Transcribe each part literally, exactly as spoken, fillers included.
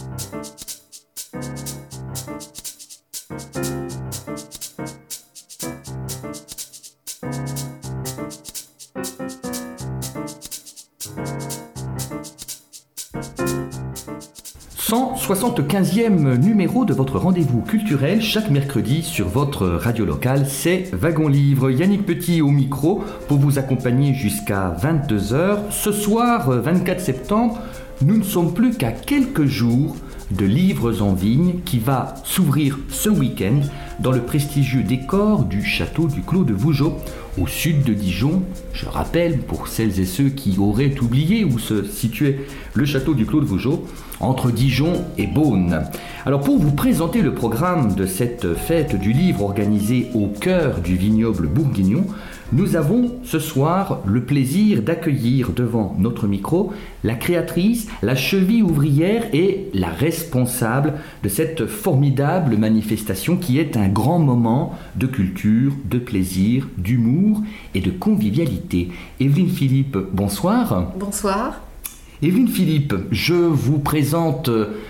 cent soixante-quinzième numéro de votre rendez-vous culturel chaque mercredi sur votre radio locale, c'est Wagon Livre. Yannick Petit au micro pour vous accompagner jusqu'à vingt-deux heures. Ce soir, vingt-quatre septembre, nous ne sommes plus qu'à quelques jours de Livres en Vigne qui va s'ouvrir ce week-end dans le prestigieux décor du château du Clos de Vougeot, au sud de Dijon. Je rappelle, pour celles et ceux qui auraient oublié où se situait le château du Clos de Vougeot, entre Dijon et Beaune. Alors pour vous présenter le programme de cette fête du livre organisée au cœur du vignoble bourguignon, nous avons ce soir le plaisir d'accueillir devant notre micro la créatrice, la cheville ouvrière et la responsable de cette formidable manifestation qui est un grand moment de culture, de plaisir, d'humour et de convivialité. Evelyne Philippe, bonsoir. Bonsoir. Evelyne Philippe, je vous présente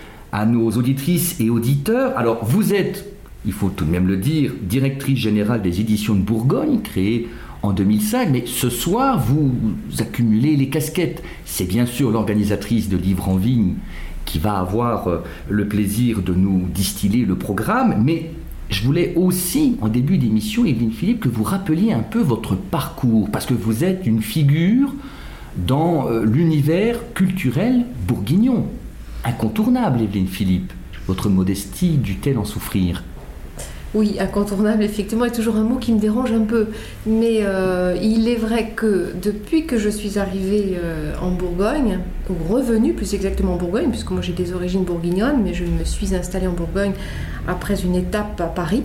à nos auditrices et auditeurs. Alors vous êtes, il faut tout de même le dire, directrice générale des éditions de Bourgogne, créée en deux mille cinq, mais ce soir, vous accumulez les casquettes. C'est bien sûr l'organisatrice de Livres en Vigne qui va avoir le plaisir de nous distiller le programme, mais je voulais aussi, en début d'émission, Evelyne Philippe, que vous rappeliez un peu votre parcours, parce que vous êtes une figure dans l'univers culturel bourguignon. Incontournable, Evelyne Philippe. Votre modestie dut-elle en souffrir ? Oui, incontournable, effectivement, est toujours un mot qui me dérange un peu. Mais euh, il est vrai que depuis que je suis arrivée euh, en Bourgogne, ou revenue plus exactement en Bourgogne, puisque moi j'ai des origines bourguignonnes, mais je me suis installée en Bourgogne après une étape à Paris,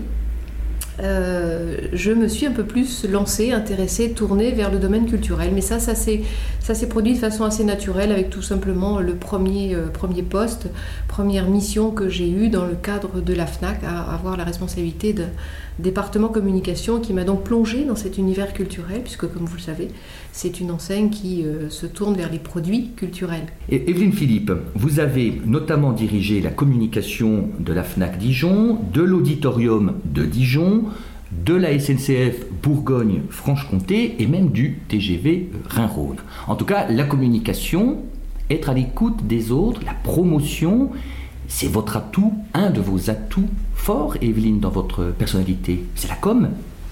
euh, je me suis un peu plus lancée, intéressée, tournée vers le domaine culturel. Mais ça, ça s'est, ça s'est produit de façon assez naturelle avec tout simplement le premier, euh, premier poste, première mission que j'ai eue dans le cadre de la FNAC, à avoir la responsabilité de département communication qui m'a donc plongée dans cet univers culturel, puisque comme vous le savez, c'est une enseigne qui euh, se tourne vers les produits culturels. Et Evelyne Philippe, vous avez notamment dirigé la communication de la FNAC Dijon, de l'auditorium de Dijon, de la S N C F Bourgogne-Franche-Comté et même du T G V Rhin-Rhône. En tout cas, la communication, être à l'écoute des autres, la promotion, c'est votre atout, un de vos atouts forts, Evelyne, dans votre personnalité. C'est la com ?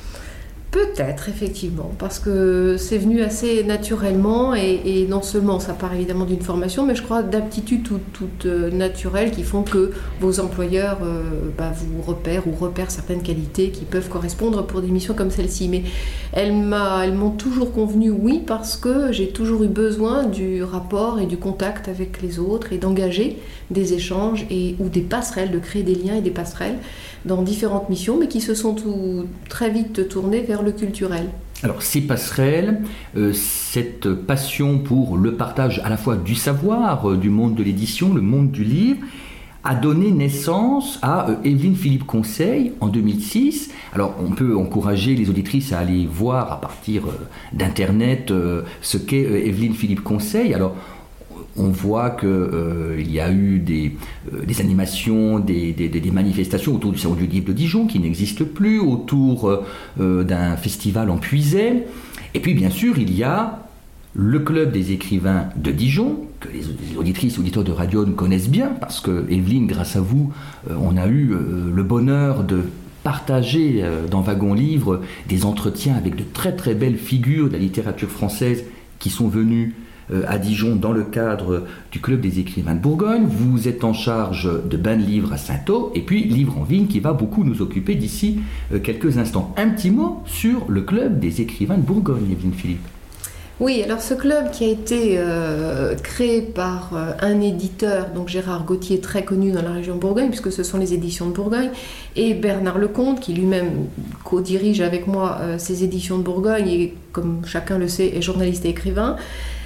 Peut-être, effectivement, parce que c'est venu assez naturellement et, et non seulement ça part évidemment d'une formation, mais je crois d'aptitudes toutes tout, euh, naturelles qui font que vos employeurs euh, bah, vous repèrent ou repèrent certaines qualités qui peuvent correspondre pour des missions comme celle-ci. Mais elles, m'a, elles m'ont toujours convenu, oui, parce que j'ai toujours eu besoin du rapport et du contact avec les autres et d'engager des échanges et, ou des passerelles, de créer des liens et des passerelles dans différentes missions, mais qui se sont tout, très vite tournées vers le culturel. Alors ces passerelles, euh, cette passion pour le partage à la fois du savoir, euh, du monde de l'édition, le monde du livre, a donné naissance à euh, Evelyne Philippe Conseil en deux mille six. Alors on peut encourager les auditrices à aller voir à partir euh, d'internet euh, ce qu'est euh, Evelyne Philippe Conseil. Alors on voit qu'il euh, y a eu des, euh, des animations, des, des, des manifestations autour du Salon du Livre de Dijon qui n'existe plus, autour euh, d'un festival en Puisaye. Et puis bien sûr, il y a le Club des écrivains de Dijon, que les, les auditrices et auditeurs de Radion connaissent bien, parce que Evelyne, grâce à vous, euh, on a eu euh, le bonheur de partager euh, dans Wagon Livre des entretiens avec de très très belles figures de la littérature française qui sont venues à Dijon dans le cadre du Club des écrivains de Bourgogne. Vous êtes en charge de Bain de Livre à Saint-Au et puis Livre en Vigne qui va beaucoup nous occuper d'ici quelques instants. Un petit mot sur le Club des écrivains de Bourgogne, Evelyne Philippe. Oui, alors ce club qui a été euh, créé par euh, un éditeur, donc Gérard Gauthier, très connu dans la région Bourgogne, puisque ce sont les éditions de Bourgogne, et Bernard Lecomte, qui lui-même co-dirige avec moi euh, ces éditions de Bourgogne, et comme chacun le sait, est journaliste et écrivain.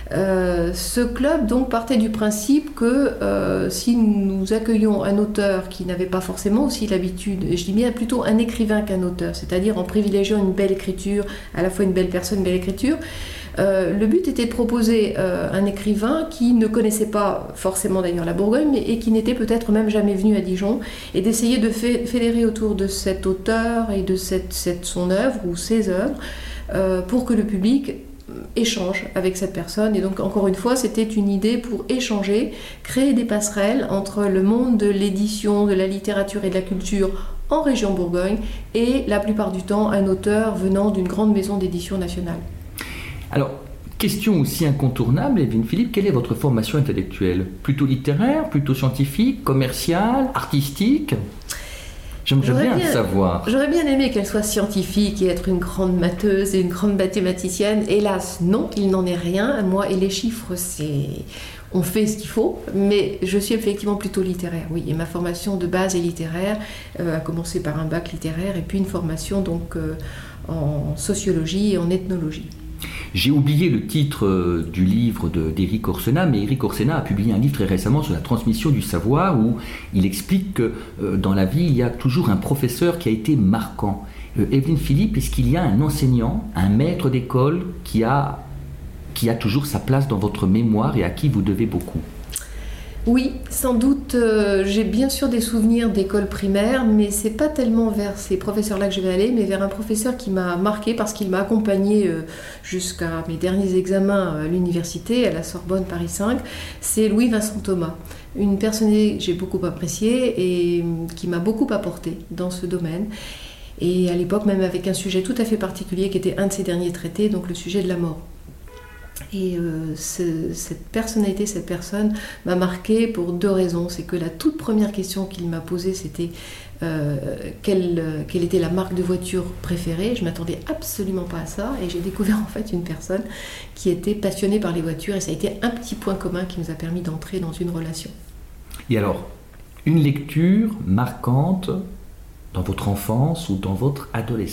Euh, ce club donc partait du principe que euh, si nous accueillons un auteur qui n'avait pas forcément aussi l'habitude, et je dis bien plutôt un écrivain qu'un auteur, c'est-à-dire en privilégiant une belle écriture, à la fois une belle personne, une belle écriture, Euh, le but était de proposer euh, un écrivain qui ne connaissait pas forcément d'ailleurs la Bourgogne, mais, et qui n'était peut-être même jamais venu à Dijon, et d'essayer de fé- fédérer autour de cet auteur et de cette, cette, son œuvre ou ses œuvres euh, pour que le public échange avec cette personne. Et donc encore une fois, c'était une idée pour échanger, créer des passerelles entre le monde de l'édition, de la littérature et de la culture en région Bourgogne et la plupart du temps un auteur venant d'une grande maison d'édition nationale. Alors, question aussi incontournable, Evelyne Philippe, quelle est votre formation intellectuelle ? Plutôt littéraire, plutôt scientifique, commerciale, artistique ? J'aimerais bien, bien savoir. J'aurais bien aimé qu'elle soit scientifique et être une grande matheuse et une grande mathématicienne. Hélas, non, il n'en est rien. Moi et les chiffres, c'est... on fait ce qu'il faut, mais je suis effectivement plutôt littéraire, oui. Et ma formation de base est littéraire, euh, a commencé par un bac littéraire et puis une formation donc euh, en sociologie et en ethnologie. J'ai oublié le titre euh, du livre de, d'Éric Orsena, mais Éric Orsena a publié un livre très récemment sur la transmission du savoir où il explique que euh, dans la vie, il y a toujours un professeur qui a été marquant. Euh, Evelyne Philippe, est-ce qu'il y a un enseignant, un maître d'école qui a, qui a toujours sa place dans votre mémoire et à qui vous devez beaucoup ? Oui, sans doute, euh, j'ai bien sûr des souvenirs d'école primaire, mais c'est pas tellement vers ces professeurs-là que je vais aller, mais vers un professeur qui m'a marqué parce qu'il m'a accompagné euh, jusqu'à mes derniers examens à l'université, à la Sorbonne Paris cinq, c'est Louis-Vincent Thomas. Une personnalité que j'ai beaucoup appréciée et qui m'a beaucoup apporté dans ce domaine. Et à l'époque, même avec un sujet tout à fait particulier qui était un de ses derniers traités, donc le sujet de la mort. Et euh, ce, cette personnalité, cette personne m'a marquée pour deux raisons. C'est que la toute première question qu'il m'a posée, c'était euh, quelle, quelle était la marque de voiture préférée. Je ne m'attendais absolument pas à ça et j'ai découvert en fait une personne qui était passionnée par les voitures et ça a été un petit point commun qui nous a permis d'entrer dans une relation. Et alors, une lecture marquante dans votre enfance ou dans votre adolescence ?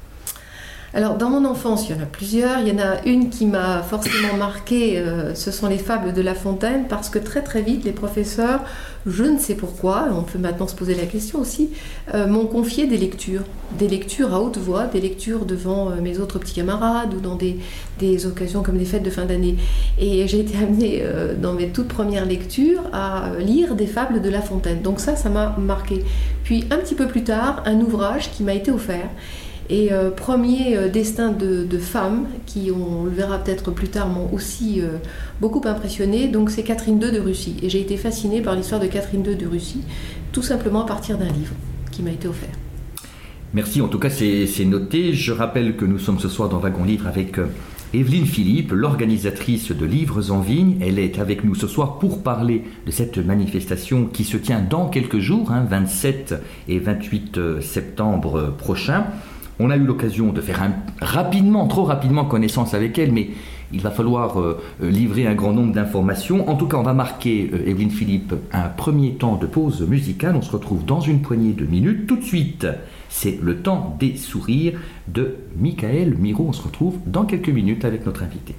Alors, dans mon enfance, il y en a plusieurs. Il y en a une qui m'a forcément marquée, euh, ce sont les fables de La Fontaine, parce que très très vite, les professeurs, je ne sais pourquoi, on peut maintenant se poser la question aussi, euh, m'ont confié des lectures. Des lectures à haute voix, des lectures devant euh, mes autres petits camarades ou dans des, des occasions comme des fêtes de fin d'année. Et j'ai été amenée, euh, dans mes toutes premières lectures, à lire des fables de La Fontaine. Donc ça, ça m'a marquée. Puis, un petit peu plus tard, un ouvrage qui m'a été offert. Et euh, premier euh, destin de, de femmes, qui, on le verra peut-être plus tard, m'ont aussi euh, beaucoup impressionnée. Donc c'est Catherine deux de Russie. Et j'ai été fascinée par l'histoire de Catherine deux de Russie, tout simplement à partir d'un livre qui m'a été offert. Merci, en tout cas c'est, c'est noté. Je rappelle que nous sommes ce soir dans Wagon Livre avec euh, Evelyne Philippe, l'organisatrice de Livres en Vigne. Elle est avec nous ce soir pour parler de cette manifestation qui se tient dans quelques jours, hein, vingt-sept et vingt-huit septembre prochains. On a eu l'occasion de faire un, rapidement, trop rapidement connaissance avec elle, mais il va falloir euh, livrer un grand nombre d'informations. En tout cas, on va marquer, euh, Evelyne Philippe, un premier temps de pause musicale. On se retrouve dans une poignée de minutes. Tout de suite, c'est le temps des sourires de Michael Miro. On se retrouve dans quelques minutes avec notre invité.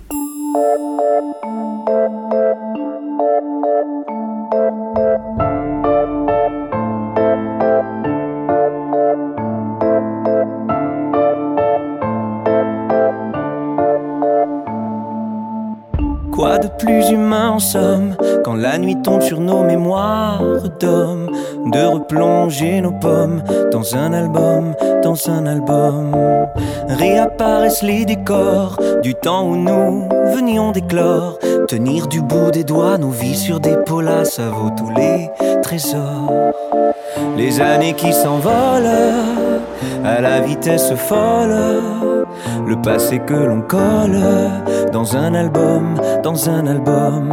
Quoi de plus humain en somme, quand la nuit tombe sur nos mémoires d'hommes, de replonger nos pommes dans un album, dans un album. Réapparaissent les décors du temps où nous venions d'éclore, tenir du bout des doigts nos vies sur des polas, ça vaut tous les trésors. Les années qui s'envolent à la vitesse folle, le passé que l'on colle dans un album, dans un album.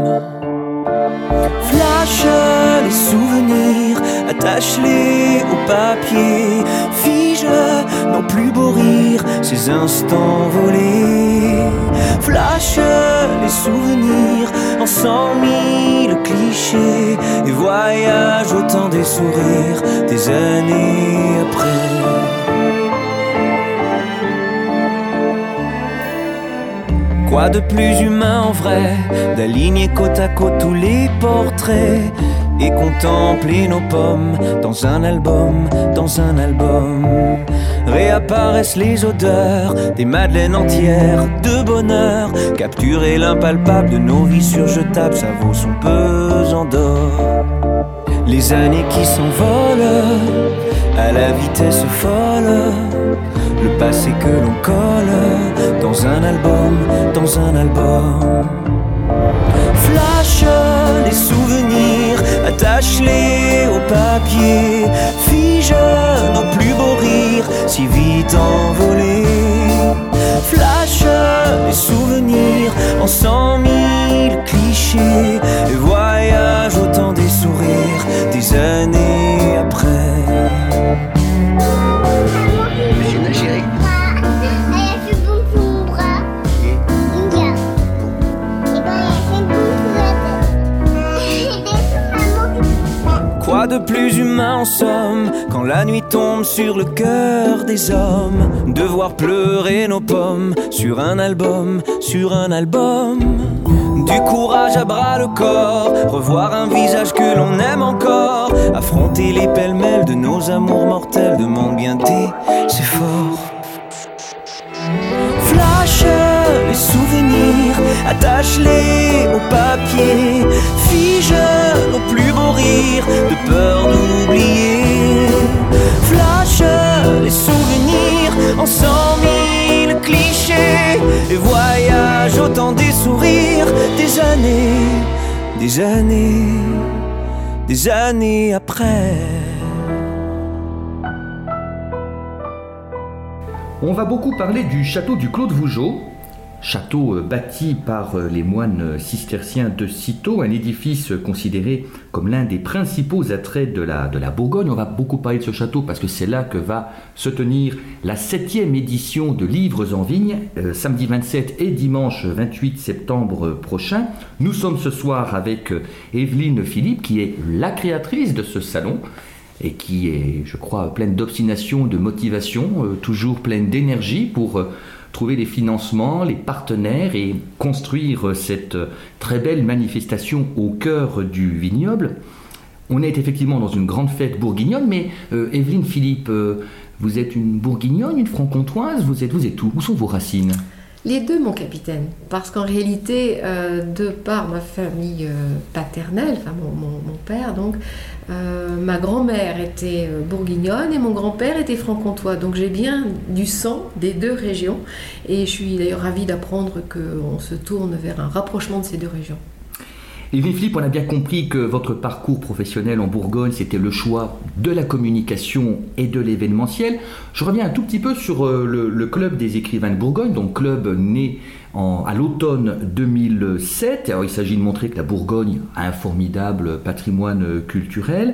Flash les souvenirs, attache-les au papier, fige nos plus beaux rires, ces instants volés. Flash les souvenirs en cent mille clichés et voyage au temps des sourires, des années après. Quoi de plus humain en vrai, d'aligner côte à côte tous les portraits et contempler nos pommes dans un album, dans un album. Réapparaissent les odeurs des madeleines entières de bonheur. Capturer l'impalpable de nos vies surjetables, ça vaut son pesant d'or. Les années qui s'envolent à la vitesse folle, le passé que l'on colle dans un album, dans un album. Flash les souvenirs, attache-les au papier, fige nos plus beaux rires, si vite envolés. Flash les souvenirs en cent mille clichés, et voyage au temps des sourires, des années après. Quoi de plus humain en somme, quand la nuit tombe sur le cœur des hommes, de voir pleurer nos pommes sur un album, sur un album. Du courage à bras le corps, revoir un visage que l'on aime encore, affronter les pêle-mêle de nos amours mortels, demande bien tes efforts. Flash les souvenirs, attache-les au papier, fige nos plus beaux rires, de peur d'oublier. Flash les souvenirs en cent mille clichés, et voyage au temps des sourires, des années, des années, des années après. On va beaucoup parler du château du Clos de Vougeot, château bâti par les moines cisterciens de Cîteaux, un édifice considéré comme l'un des principaux attraits de la, de la Bourgogne. On va beaucoup parler de ce château parce que c'est là que va se tenir la septième édition de Livres en Vigne, euh, samedi vingt-sept et dimanche vingt-huit septembre prochain. Nous sommes ce soir avec Evelyne Philippe, qui est la créatrice de ce salon, et qui est, je crois, pleine d'obstination, de motivation, euh, toujours pleine d'énergie pour euh, trouver les financements, les partenaires et construire euh, cette euh, très belle manifestation au cœur du vignoble. On est effectivement dans une grande fête bourguignonne, mais euh, Evelyne Philippe, euh, vous êtes une bourguignonne, une franc-comtoise, vous êtes, vous êtes où ? Où sont vos racines ? Les deux, mon capitaine, parce qu'en réalité, euh, de par ma famille euh, paternelle, enfin mon, mon, mon père, donc, euh, ma grand-mère était euh, bourguignonne et mon grand-père était franc-comtois, donc j'ai bien du sang des deux régions, et je suis d'ailleurs ravie d'apprendre qu'on se tourne vers un rapprochement de ces deux régions. Evelyne Philippe, on a bien compris que votre parcours professionnel en Bourgogne, c'était le choix de la communication et de l'événementiel. Je reviens un tout petit peu sur le, le Club des écrivains de Bourgogne, donc club né en, à l'automne deux mille sept. Alors, il s'agit de montrer que la Bourgogne a un formidable patrimoine culturel.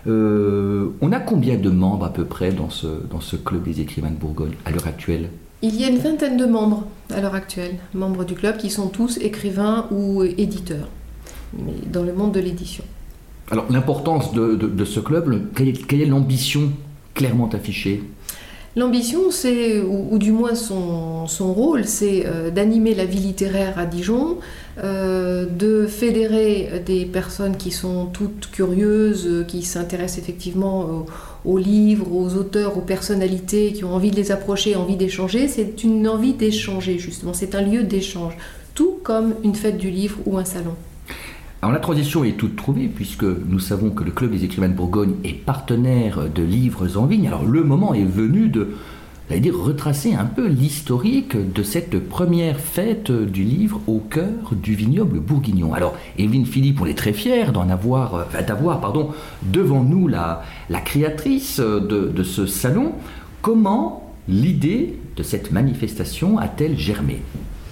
Euh, on a combien de membres à peu près dans ce, dans ce Club des écrivains de Bourgogne à l'heure actuelle ? Il y a une vingtaine de membres à l'heure actuelle, membres du club, qui sont tous écrivains ou éditeurs, mais dans le monde de l'édition. Alors, l'importance de, de, de ce club, quelle est, quelle est l'ambition clairement affichée ? L'ambition, c'est, ou, ou du moins son, son rôle, c'est euh, d'animer la vie littéraire à Dijon, euh, de fédérer des personnes qui sont toutes curieuses, qui s'intéressent effectivement aux, aux livres, aux auteurs, aux personnalités, qui ont envie de les approcher, envie d'échanger. C'est une envie d'échanger, justement. C'est un lieu d'échange, tout comme une fête du livre ou un salon. Alors la transition est toute trouvée puisque nous savons que le Club des écrivains de Bourgogne est partenaire de Livres en Vigne. Alors le moment est venu de, j'allais dire, retracer un peu l'historique de cette première fête du livre au cœur du vignoble bourguignon. Alors Evelyne Philippe, on est très fiers d'en avoir, enfin, d'avoir pardon, devant nous la, la créatrice de, de ce salon. Comment l'idée de cette manifestation a-t-elle germé ?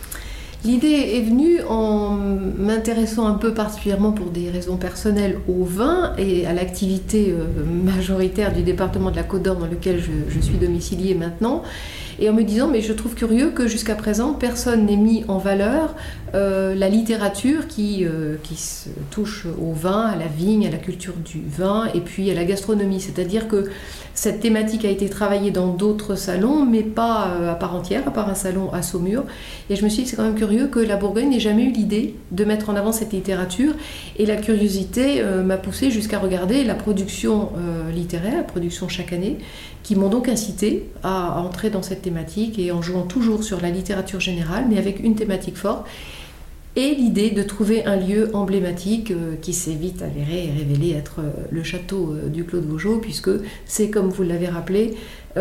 L'idée est venue en m'intéressant un peu particulièrement pour des raisons personnelles au vin et à l'activité majoritaire du département de la Côte d'Or dans lequel je, je suis domiciliée maintenant. et en me disant mais je trouve curieux que jusqu'à présent personne n'ait mis en valeur euh, la littérature qui, euh, qui se touche au vin, à la vigne, à la culture du vin et puis à la gastronomie. C'est-à-dire que cette thématique a été travaillée dans d'autres salons, mais pas euh, à part entière, à part un salon à Saumur. Et je me suis dit, c'est quand même curieux que la Bourgogne n'ait jamais eu l'idée de mettre en avant cette littérature. Et la curiosité euh, m'a poussée jusqu'à regarder la production euh, littéraire, la production chaque année, qui m'ont donc incité à, à entrer dans cette thématique et en jouant toujours sur la littérature générale, mais avec une thématique forte. Et l'idée de trouver un lieu emblématique euh, qui s'est vite avéré et révélé être euh, le château euh, du Clos de Vougeot, puisque c'est, comme vous l'avez rappelé,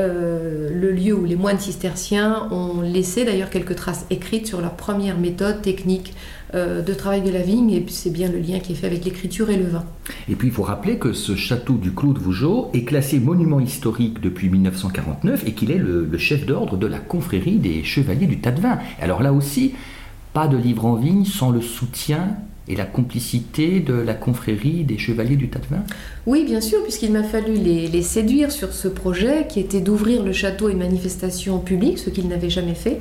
euh, le lieu où les moines cisterciens ont laissé d'ailleurs quelques traces écrites sur leur première méthode technique euh, de travail de la vigne, et c'est bien le lien qui est fait avec l'écriture et le vin. Et puis il faut rappeler que ce château du Clos de Vougeot est classé monument historique depuis mille neuf cent quarante-neuf et qu'il est le, le chef d'ordre de la confrérie des chevaliers du tas de vin. Alors là aussi, pas de livre en vigne sans le soutien et la complicité de la confrérie des chevaliers du tas de vin. Oui, bien sûr, puisqu'il m'a fallu les, les séduire sur ce projet qui était d'ouvrir le château à une manifestation publique, ce qu'ils n'avaient jamais fait.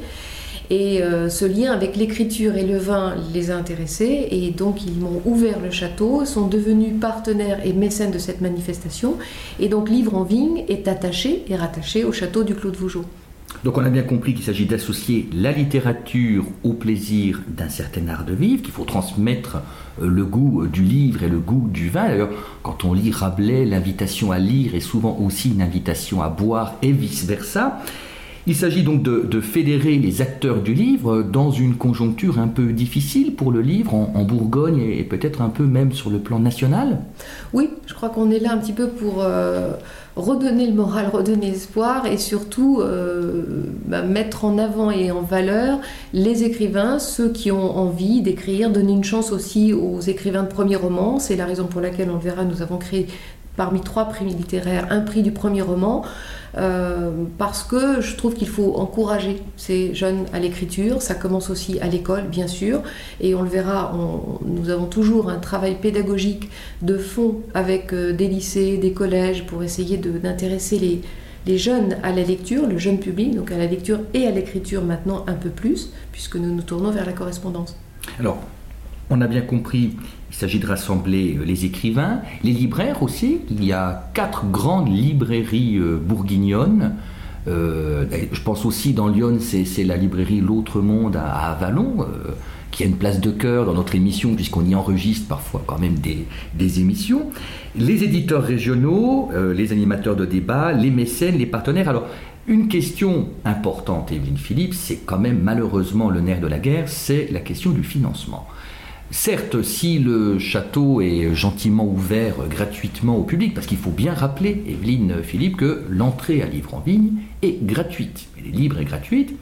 Et euh, ce lien avec l'écriture et le vin les a intéressés, et donc ils m'ont ouvert le château, sont devenus partenaires et mécènes de cette manifestation, et donc Livre en vigne est attaché et rattaché au château du Clos de Vougeot. Donc on a bien compris qu'il s'agit d'associer la littérature au plaisir d'un certain art de vivre, qu'il faut transmettre le goût du livre et le goût du vin. D'ailleurs, quand on lit Rabelais, l'invitation à lire est souvent aussi une invitation à boire et vice-versa. Il s'agit donc de, de fédérer les acteurs du livre dans une conjoncture un peu difficile pour le livre en, en Bourgogne et peut-être un peu même sur le plan national. Oui, je crois qu'on est là un petit peu pour euh, redonner le moral, redonner l'espoir et surtout euh, bah, mettre en avant et en valeur les écrivains, ceux qui ont envie d'écrire, donner une chance aussi aux écrivains de premier roman. C'est la raison pour laquelle, on le verra, nous avons créé parmi trois prix littéraires un prix du premier roman. Euh, parce que je trouve qu'il faut encourager ces jeunes à l'écriture. Ça commence aussi à l'école, bien sûr, et on le verra, on, nous avons toujours un travail pédagogique de fond avec euh, des lycées, des collèges, pour essayer de, d'intéresser les, les jeunes à la lecture, le jeune public, donc à la lecture et à l'écriture maintenant un peu plus, puisque nous nous tournons vers la correspondance. Alors, on a bien compris, il s'agit de rassembler les écrivains, les libraires aussi. Il y a quatre grandes librairies euh, bourguignonnes. Euh, je pense aussi dans Lyon, c'est, c'est la librairie L'Autre Monde à, à Avallon, euh, qui a une place de cœur dans notre émission, puisqu'on y enregistre parfois quand même des, des émissions. Les éditeurs régionaux, euh, les animateurs de débat, les mécènes, les partenaires. Alors, une question importante, Evelyne Philippe, c'est quand même malheureusement le nerf de la guerre, c'est la question du financement. Certes, si le château est gentiment ouvert gratuitement au public, parce qu'il faut bien rappeler, Evelyne Philippe, que l'entrée à Livre en vigne est gratuite, elle est libre et gratuite.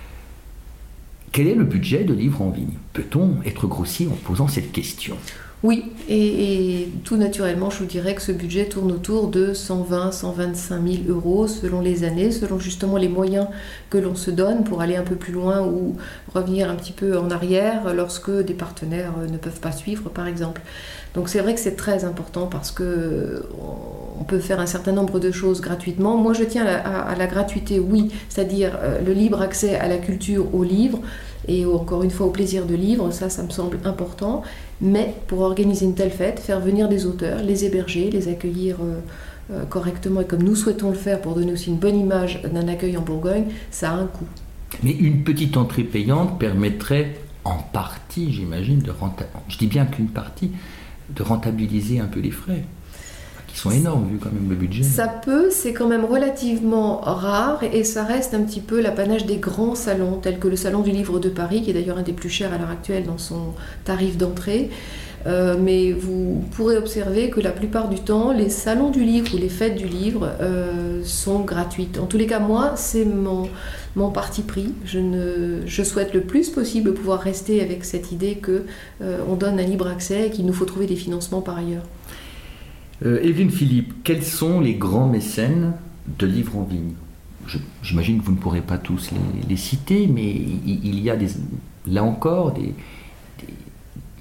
Quel est le budget de Livre en vigne ? Peut-on être grossier en posant cette question ? Oui, et, et tout naturellement, je vous dirais que ce budget tourne autour de cent vingt à cent vingt-cinq mille euros selon les années, selon justement les moyens que l'on se donne pour aller un peu plus loin ou revenir un petit peu en arrière lorsque des partenaires ne peuvent pas suivre, par exemple. Donc c'est vrai que c'est très important parce qu'on peut faire un certain nombre de choses gratuitement. Moi, je tiens à la, à, à la gratuité, oui, c'est-à-dire euh, le libre accès à la culture, aux livres, et encore une fois au plaisir de lire, ça, ça me semble important. Mais pour organiser une telle fête, faire venir des auteurs, les héberger, les accueillir euh, euh, correctement et comme nous souhaitons le faire pour donner aussi une bonne image d'un accueil en Bourgogne, ça a un coût. Mais une petite entrée payante permettrait en partie, j'imagine, de rentabiliser, je dis bien qu'une partie, de rentabiliser un peu les frais. Qui sont énormes vu quand même le budget. Ça peut, c'est quand même relativement rare et ça reste un petit peu l'apanage des grands salons tels que le Salon du Livre de Paris, qui est d'ailleurs un des plus chers à l'heure actuelle dans son tarif d'entrée. Euh, mais vous pourrez observer que la plupart du temps, les salons du livre ou les fêtes du livre euh, sont gratuites. En tous les cas, moi, c'est mon, mon parti pris. Je, ne, je souhaite le plus possible pouvoir rester avec cette idée qu'on euh, donne un libre accès et qu'il nous faut trouver des financements par ailleurs. Euh, Evelyne Philippe, quels sont les grands mécènes de Livre en vigne ? Je, J'imagine que vous ne pourrez pas tous les, les citer, mais il, il y a des, là encore des, des,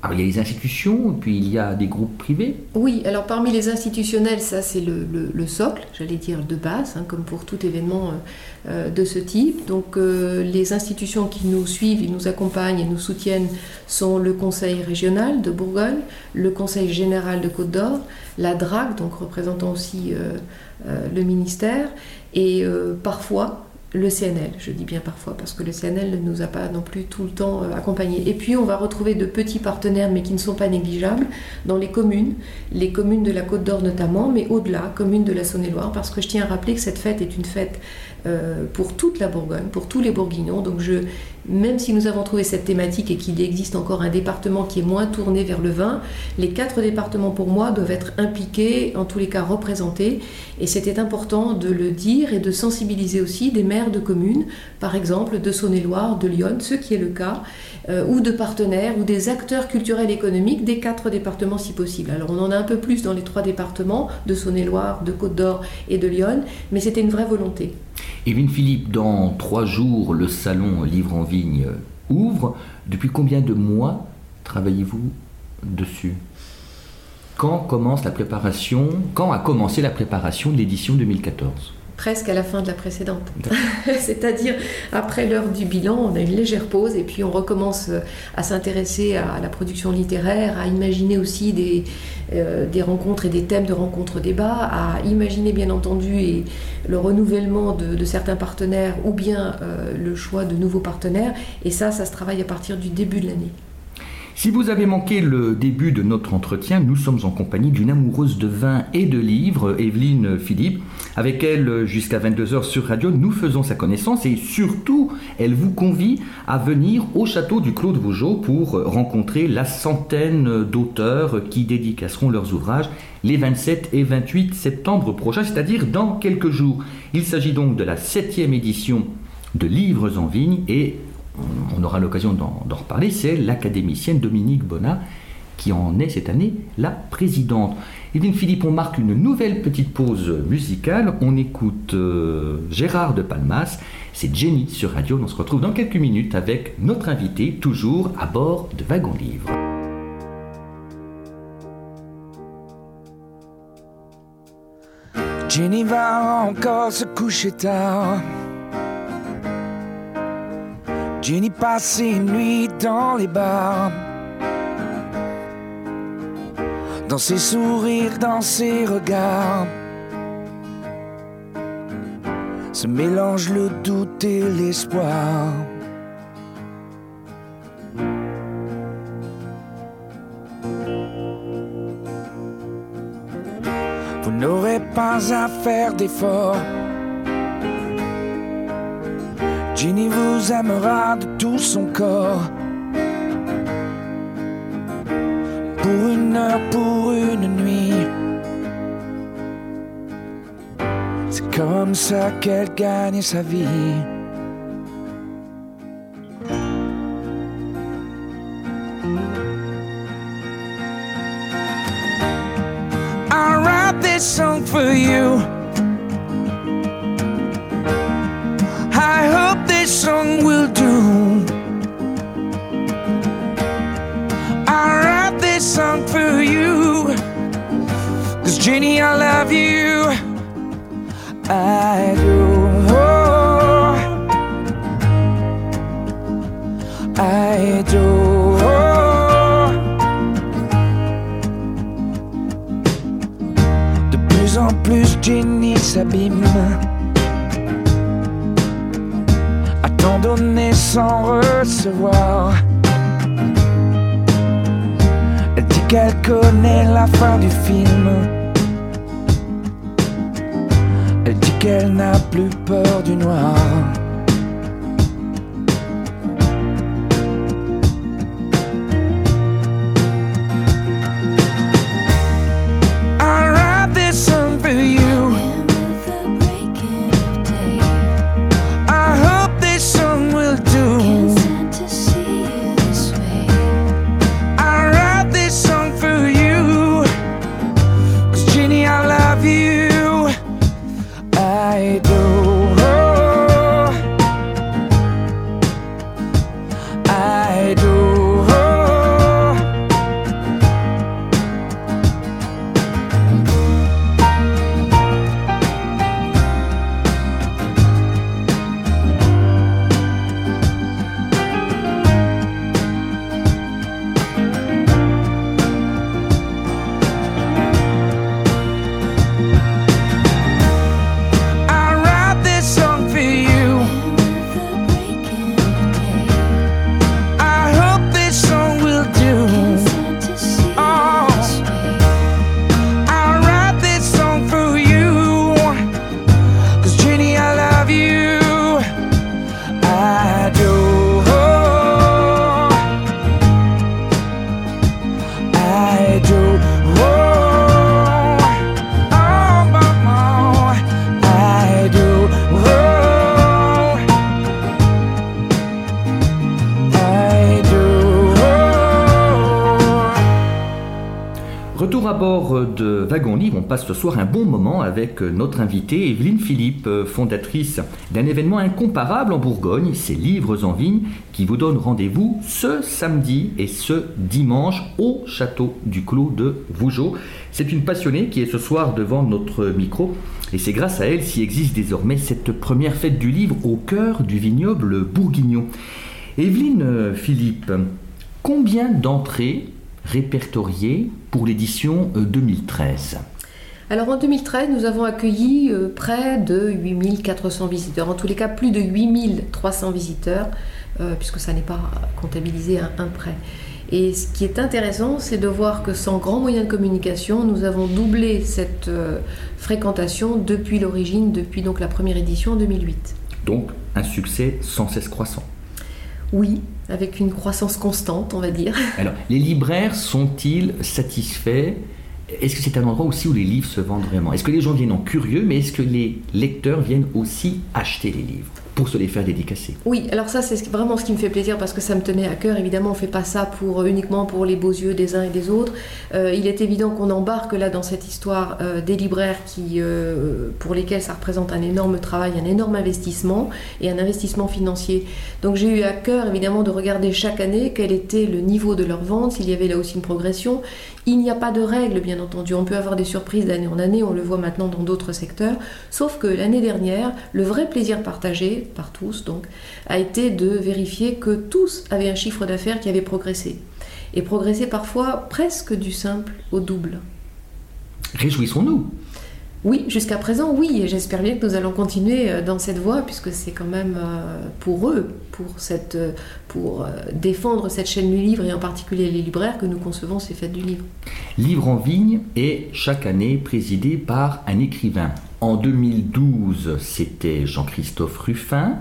Alors, il y a les institutions, et puis il y a des groupes privés. Oui, alors parmi les institutionnels, ça c'est le, le, le socle, j'allais dire de base, hein, comme pour tout événement euh, de ce type. Donc euh, les institutions qui nous suivent, ils nous accompagnent et nous soutiennent sont le Conseil régional de Bourgogne, le Conseil général de Côte d'Or, la D R A C, donc représentant aussi euh, euh, le ministère, et euh, parfois le C N L, je dis bien parfois, parce que le C N L ne nous a pas non plus tout le temps euh, accompagnés. Et puis on va retrouver de petits partenaires, mais qui ne sont pas négligeables, dans les communes, les communes de la Côte d'Or notamment, mais au-delà, communes de la Saône-et-Loire, parce que je tiens à rappeler que cette fête est une fête euh, pour toute la Bourgogne, pour tous les Bourguignons. Donc je, même si nous avons trouvé cette thématique et qu'il existe encore un département qui est moins tourné vers le vin, les quatre départements pour moi doivent être impliqués, en tous les cas représentés. Et c'était important de le dire et de sensibiliser aussi des maires de communes, par exemple de Saône-et-Loire, de Lyon, ce qui est le cas, euh, ou de partenaires, ou des acteurs culturels et économiques des quatre départements si possible. Alors on en a un peu plus dans les trois départements, de Saône-et-Loire, de Côte d'Or et de Lyon, mais c'était une vraie volonté. Evelyne Philippe, dans trois jours, le salon Livre en Vigne ouvre. Depuis combien de mois travaillez-vous dessus ? Quand commence la préparation, quand a commencé la préparation de l'édition deux mille quatorze ? Presque à la fin de la précédente. C'est-à-dire, après l'heure du bilan, on a une légère pause et puis on recommence à s'intéresser à la production littéraire, à imaginer aussi des, euh, des rencontres et des thèmes de rencontres-débats, à imaginer bien entendu et le renouvellement de, de certains partenaires ou bien euh, le choix de nouveaux partenaires. Et ça, ça se travaille à partir du début de l'année. Si vous avez manqué le début de notre entretien, nous sommes en compagnie d'une amoureuse de vin et de livres, Evelyne Philippe. Avec elle, jusqu'à vingt-deux heures sur Radio, nous faisons sa connaissance et surtout, elle vous convie à venir au château du Clos de Vougeot pour rencontrer la centaine d'auteurs qui dédicaceront leurs ouvrages les vingt-sept et vingt-huit septembre prochains, c'est-à-dire dans quelques jours. Il s'agit donc de la septième édition de Livres en Vigne et on aura l'occasion d'en, d'en reparler, c'est l'académicienne Dominique Bonnat qui en est cette année la présidente. Evelyne Philippe, on marque une nouvelle petite pause musicale. On écoute euh, Gérard de Palmas, c'est Jenny sur Radio. On se retrouve dans quelques minutes avec notre invité, toujours à bord de Wagon Livre. Jenny va encore se coucher tard. Jenny passe une nuit dans les bars. Dans ses sourires, dans ses regards se mélange le doute et l'espoir. Vous n'aurez pas à faire d'efforts. Jenny vous aimera de tout son corps. Pour une heure, pour une nuit. C'est comme ça qu'elle gagne sa vie. I write this song for you. I hope this song will do. I write this song for you. 'Cause Jenny, I love you. I do. Oh, I do. Oh. De plus en plus, Jenny s'abîme. Tant donné sans recevoir. Elle dit qu'elle connaît la fin du film. Elle dit qu'elle n'a plus peur du noir. I write this song for you. I do. Oh, à bord de Wagon Livre, on passe ce soir un bon moment avec notre invitée Evelyne Philippe, fondatrice d'un événement incomparable en Bourgogne, c'est Livres en Vigne, qui vous donne rendez-vous ce samedi et ce dimanche au château du Clos de Vougeot. C'est une passionnée qui est ce soir devant notre micro et c'est grâce à elle s'y existe désormais cette première fête du livre au cœur du vignoble bourguignon. Evelyne Philippe, combien d'entrées répertoriées pour l'édition deux mille treize? Alors en deux mille treize, nous avons accueilli euh, près de huit mille quatre cents visiteurs, en tous les cas plus de huit mille trois cents visiteurs, euh, puisque ça n'est pas comptabilisé à un près. Et ce qui est intéressant, c'est de voir que sans grands moyens de communication, nous avons doublé cette euh, fréquentation depuis l'origine, depuis donc la première édition en deux mille huit. Donc un succès sans cesse croissant. Oui, avec une croissance constante, on va dire. Alors, les libraires sont-ils satisfaits? Est-ce que c'est un endroit aussi où les livres se vendent vraiment? Est-ce que les gens viennent en curieux, mais est-ce que les lecteurs viennent aussi acheter les livres pour se les faire dédicacer? Oui, alors ça c'est vraiment ce qui me fait plaisir parce que ça me tenait à cœur. Évidemment, on ne fait pas ça pour, uniquement pour les beaux yeux des uns et des autres. Euh, il est évident qu'on embarque là dans cette histoire euh, des libraires qui, euh, pour lesquels ça représente un énorme travail, un énorme investissement et un investissement financier. Donc j'ai eu à cœur évidemment de regarder chaque année quel était le niveau de leur vente, s'il y avait là aussi une progression. Il n'y a pas de règle, bien entendu. On peut avoir des surprises d'année en année, on le voit maintenant dans d'autres secteurs. Sauf que l'année dernière, le vrai plaisir partagé, par tous donc, a été de vérifier que tous avaient un chiffre d'affaires qui avait progressé. Et progressé parfois presque du simple au double. Réjouissons-nous. Oui, jusqu'à présent, oui, et j'espère bien que nous allons continuer dans cette voie, puisque c'est quand même pour eux, pour, cette, pour défendre cette chaîne du livre, et en particulier les libraires, que nous concevons ces fêtes du livre. Livre en Vigne est chaque année présidé par un écrivain. En deux mille douze, c'était Jean-Christophe Ruffin.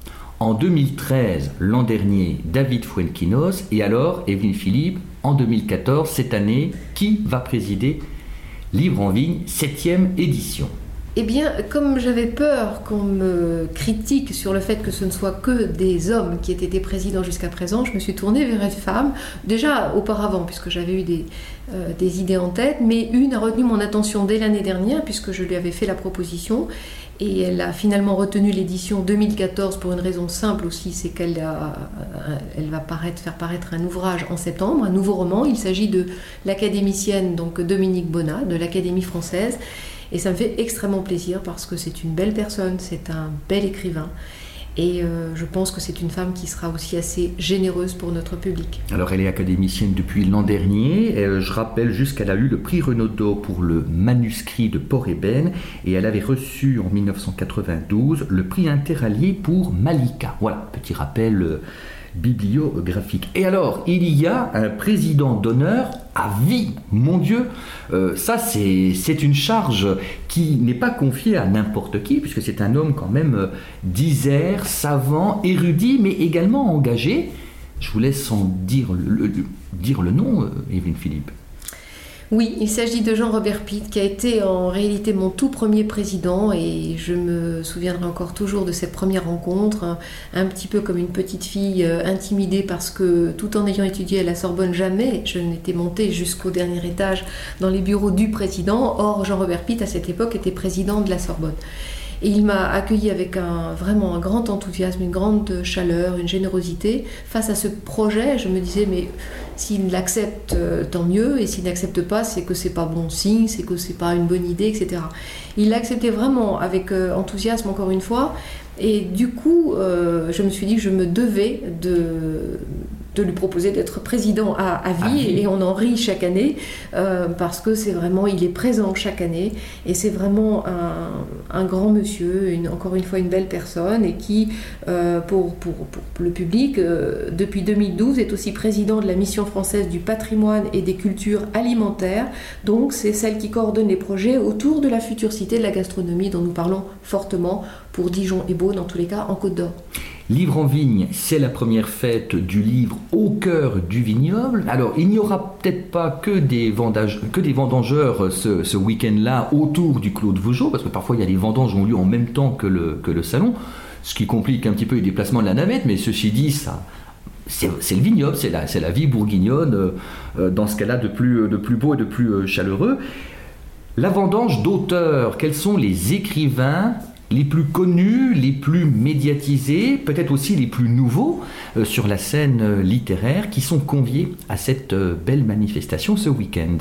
En deux mille treize, l'an dernier, David Fuenquinos. Et alors, Evelyne Philippe, en deux mille quatorze, cette année, qui va présider Livre en Vigne, septième édition? Eh bien, comme j'avais peur qu'on me critique sur le fait que ce ne soit que des hommes qui aient été présidents jusqu'à présent, je me suis tournée vers une femme, déjà auparavant, puisque j'avais eu des, euh, des idées en tête, mais une a retenu mon attention dès l'année dernière, puisque je lui avais fait la proposition, et elle a finalement retenu l'édition deux mille quatorze pour une raison simple aussi, c'est qu'elle a, elle va paraître, faire paraître un ouvrage en septembre, un nouveau roman. Il s'agit de l'académicienne donc Dominique Bonnat, de l'Académie française. Et ça me fait extrêmement plaisir parce que c'est une belle personne, c'est un bel écrivain. Et euh, je pense que c'est une femme qui sera aussi assez généreuse pour notre public. Alors elle est académicienne depuis l'an dernier. Euh, je rappelle juste qu'elle a eu le prix Renaudot pour le manuscrit de Port-Ébène. Et elle avait reçu en dix-neuf cent quatre-vingt-douze le prix Interallié pour Malika. Voilà, petit rappel euh, bibliographique. Et alors, il y a un président d'honneur à vie, mon Dieu, euh, ça c'est, c'est une charge qui n'est pas confiée à n'importe qui, puisque c'est un homme quand même euh, disert, savant, érudit, mais également engagé. Je vous laisse en dire le, le, dire le nom, euh, Evelyne Philippe. Oui, il s'agit de Jean-Robert Pitt, qui a été en réalité mon tout premier président, et je me souviendrai encore toujours de cette première rencontre, un, un petit peu comme une petite fille euh, intimidée parce que tout en ayant étudié à la Sorbonne, jamais je n'étais montée jusqu'au dernier étage dans les bureaux du président. Or, Jean-Robert Pitt, à cette époque, était président de la Sorbonne. Et il m'a accueilli avec un, vraiment un grand enthousiasme, une grande chaleur, une générosité. Face à ce projet, je me disais, mais s'il l'accepte, tant mieux, et s'il n'accepte pas, c'est que c'est pas bon signe, c'est que c'est pas une bonne idée, et cetera. Il l'a accepté vraiment avec euh, enthousiasme, encore une fois, et du coup, euh, je me suis dit que je me devais de... de lui proposer d'être président à, à vie, à vie. Et on en rit chaque année euh, parce que c'est vraiment, il est présent chaque année et c'est vraiment un, un grand monsieur, une, encore une fois une belle personne et qui, euh, pour, pour, pour le public, euh, depuis deux mille douze est aussi président de la mission française du patrimoine et des cultures alimentaires. Donc c'est celle qui coordonne les projets autour de la future cité de la gastronomie dont nous parlons fortement pour Dijon et Beaune, en tous les cas en Côte d'Or. Livre en Vigne, c'est la première fête du livre au cœur du vignoble. Alors, il n'y aura peut-être pas que des, vendage, que des vendangeurs ce, ce week-end-là autour du Clos de Vougeot, parce que parfois il y a des vendanges qui ont lieu en même temps que le, que le salon, ce qui complique un petit peu les déplacements de la navette, mais ceci dit, ça, c'est, c'est le vignoble, c'est la, c'est la vie bourguignonne, euh, dans ce qu'elle a de plus, de plus beau et de plus euh, chaleureux. La vendange d'auteurs, quels sont les écrivains les plus connus, les plus médiatisés, peut-être aussi les plus nouveaux euh, sur la scène euh, littéraire, qui sont conviés à cette euh, belle manifestation ce week-end?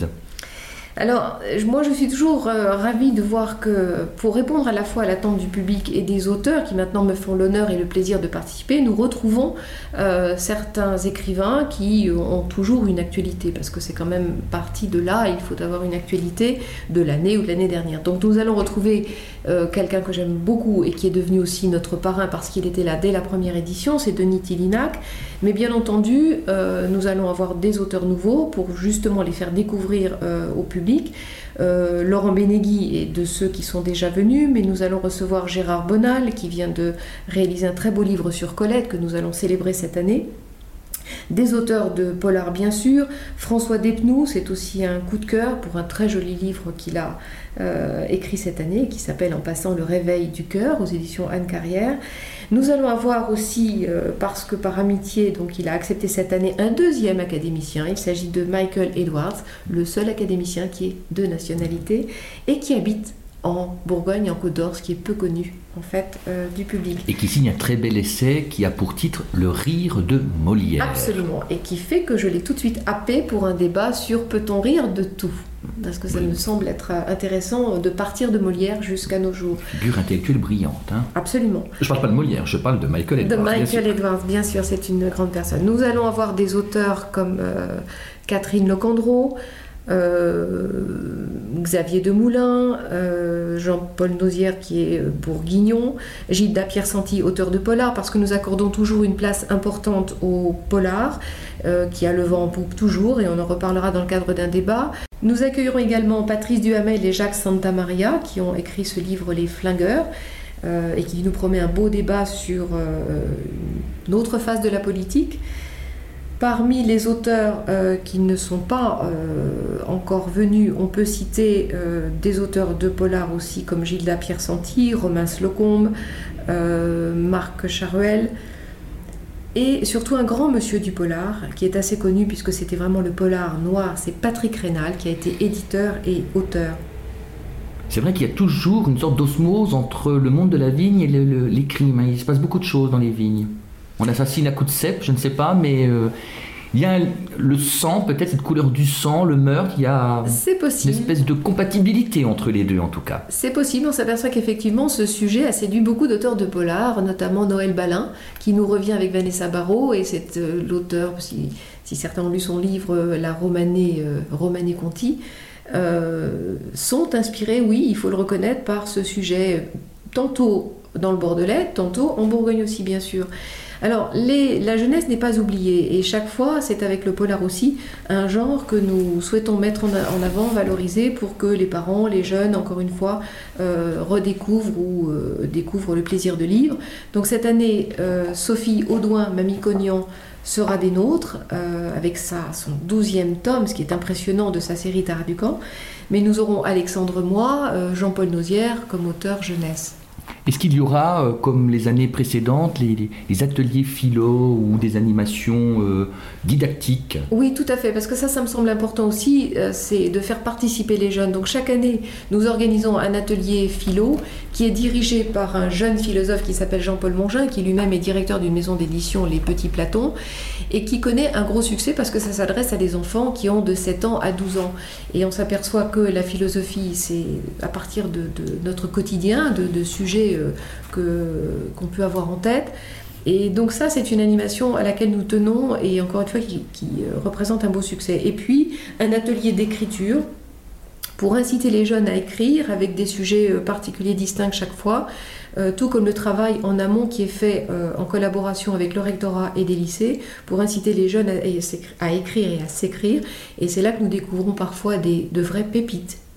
Alors, moi je suis toujours euh, ravie de voir que pour répondre à la fois à l'attente du public et des auteurs qui maintenant me font l'honneur et le plaisir de participer, nous retrouvons euh, certains écrivains qui ont toujours une actualité, parce que c'est quand même parti de là, il faut avoir une actualité de l'année ou de l'année dernière. Donc nous allons retrouver euh, quelqu'un que j'aime beaucoup et qui est devenu aussi notre parrain parce qu'il était là dès la première édition, c'est Denis Tillinac. Mais bien entendu, euh, nous allons avoir des auteurs nouveaux pour justement les faire découvrir euh, au public. Euh, Laurent Benegui est de ceux qui sont déjà venus, mais nous allons recevoir Gérard Bonal qui vient de réaliser un très beau livre sur Colette que nous allons célébrer cette année. Des auteurs de polar bien sûr, François Despnous, c'est aussi un coup de cœur pour un très joli livre qu'il a euh, écrit cette année qui s'appelle En passant le réveil du cœur aux éditions Anne Carrière. Nous allons avoir aussi, euh, parce que par amitié, donc il a accepté cette année un deuxième académicien, il s'agit de Michael Edwards, le seul académicien qui est de nationalité et qui habite en Bourgogne, en Côte d'Or, ce qui est peu connu en fait euh, du public. Et qui signe un très bel essai qui a pour titre Le rire de Molière. Absolument, et qui fait que je l'ai tout de suite happé pour un débat sur peut-on rire de tout ? Parce que ça oui. me semble être intéressant de partir de Molière jusqu'à nos jours. Figure intellectuelle brillante. Hein. Absolument. Je ne parle pas de Molière, je parle de Michael Edwards. De Michael bien Edwards, bien sûr, c'est une grande personne. Nous allons avoir des auteurs comme euh, Catherine Lecandreau, Euh, Xavier Demoulin, euh, Jean-Paul Nozière qui est bourguignon, Gilda Pierre-Santi, auteur de polar, parce que nous accordons toujours une place importante au polar, euh, qui a le vent en poupe toujours, et on en reparlera dans le cadre d'un débat. Nous accueillerons également Patrice Duhamel et Jacques Santamaria, qui ont écrit ce livre Les Flingueurs, euh, et qui nous promet un beau débat sur euh, une autre phase de la politique. Parmi les auteurs euh, qui ne sont pas euh, encore venus, on peut citer euh, des auteurs de polar aussi comme Gilda Pierre-Santi, Romain Slocombe, euh, Marc Charuel, et surtout un grand monsieur du polar qui est assez connu puisque c'était vraiment le polar noir, c'est Patrick Rénal qui a été éditeur et auteur. C'est vrai qu'il y a toujours une sorte d'osmose entre le monde de la vigne et le, le, les crimes. Il se passe beaucoup de choses dans les vignes. On assassine à coups de cèpe, je ne sais pas, mais euh, il y a le sang, peut-être cette couleur du sang, le meurtre, il y a c'est possible. Une espèce de compatibilité entre les deux en tout cas. C'est possible, on s'aperçoit qu'effectivement ce sujet a séduit beaucoup d'auteurs de polar, notamment Noël Balin, qui nous revient avec Vanessa Barrault, et c'est euh, l'auteur, si, si certains ont lu son livre, La Romanée, euh, Romanée Conti, euh, sont inspirés, oui, il faut le reconnaître, par ce sujet, tantôt dans le Bordelais, tantôt en Bourgogne aussi bien sûr. Alors, les, la jeunesse n'est pas oubliée, et chaque fois, c'est avec le polar aussi, un genre que nous souhaitons mettre en, en avant, valoriser, pour que les parents, les jeunes, encore une fois, euh, redécouvrent ou euh, découvrent le plaisir de lire. Donc cette année, euh, Sophie Audouin, Mamie Cognan, sera des nôtres, euh, avec sa, son douzième tome, ce qui est impressionnant de sa série Taraducan. Mais nous aurons Alexandre Moy, euh, Jean-Paul Nozière comme auteur jeunesse. Est-ce qu'il y aura, euh, comme les années précédentes, les, les, les ateliers philo ou des animations euh, didactiques ? Oui, tout à fait, parce que ça, ça me semble important aussi, euh, c'est de faire participer les jeunes. Donc chaque année, nous organisons un atelier philo qui est dirigé par un jeune philosophe qui s'appelle Jean-Paul Mongin, qui lui-même est directeur d'une maison d'édition, Les Petits Platons, et qui connaît un gros succès parce que ça s'adresse à des enfants qui ont de sept ans à douze ans. Et on s'aperçoit que la philosophie, c'est à partir de, de notre quotidien, de, de sujets Que, qu'on peut avoir en tête. Et donc ça, c'est une animation à laquelle nous tenons et encore une fois qui, qui représente un beau succès. Et puis, un atelier d'écriture pour inciter les jeunes à écrire avec des sujets particuliers distincts chaque fois, euh, tout comme le travail en amont qui est fait euh, en collaboration avec le rectorat et des lycées pour inciter les jeunes à, à écrire et à s'écrire. Et c'est là que nous découvrons parfois des, de vraies pépites.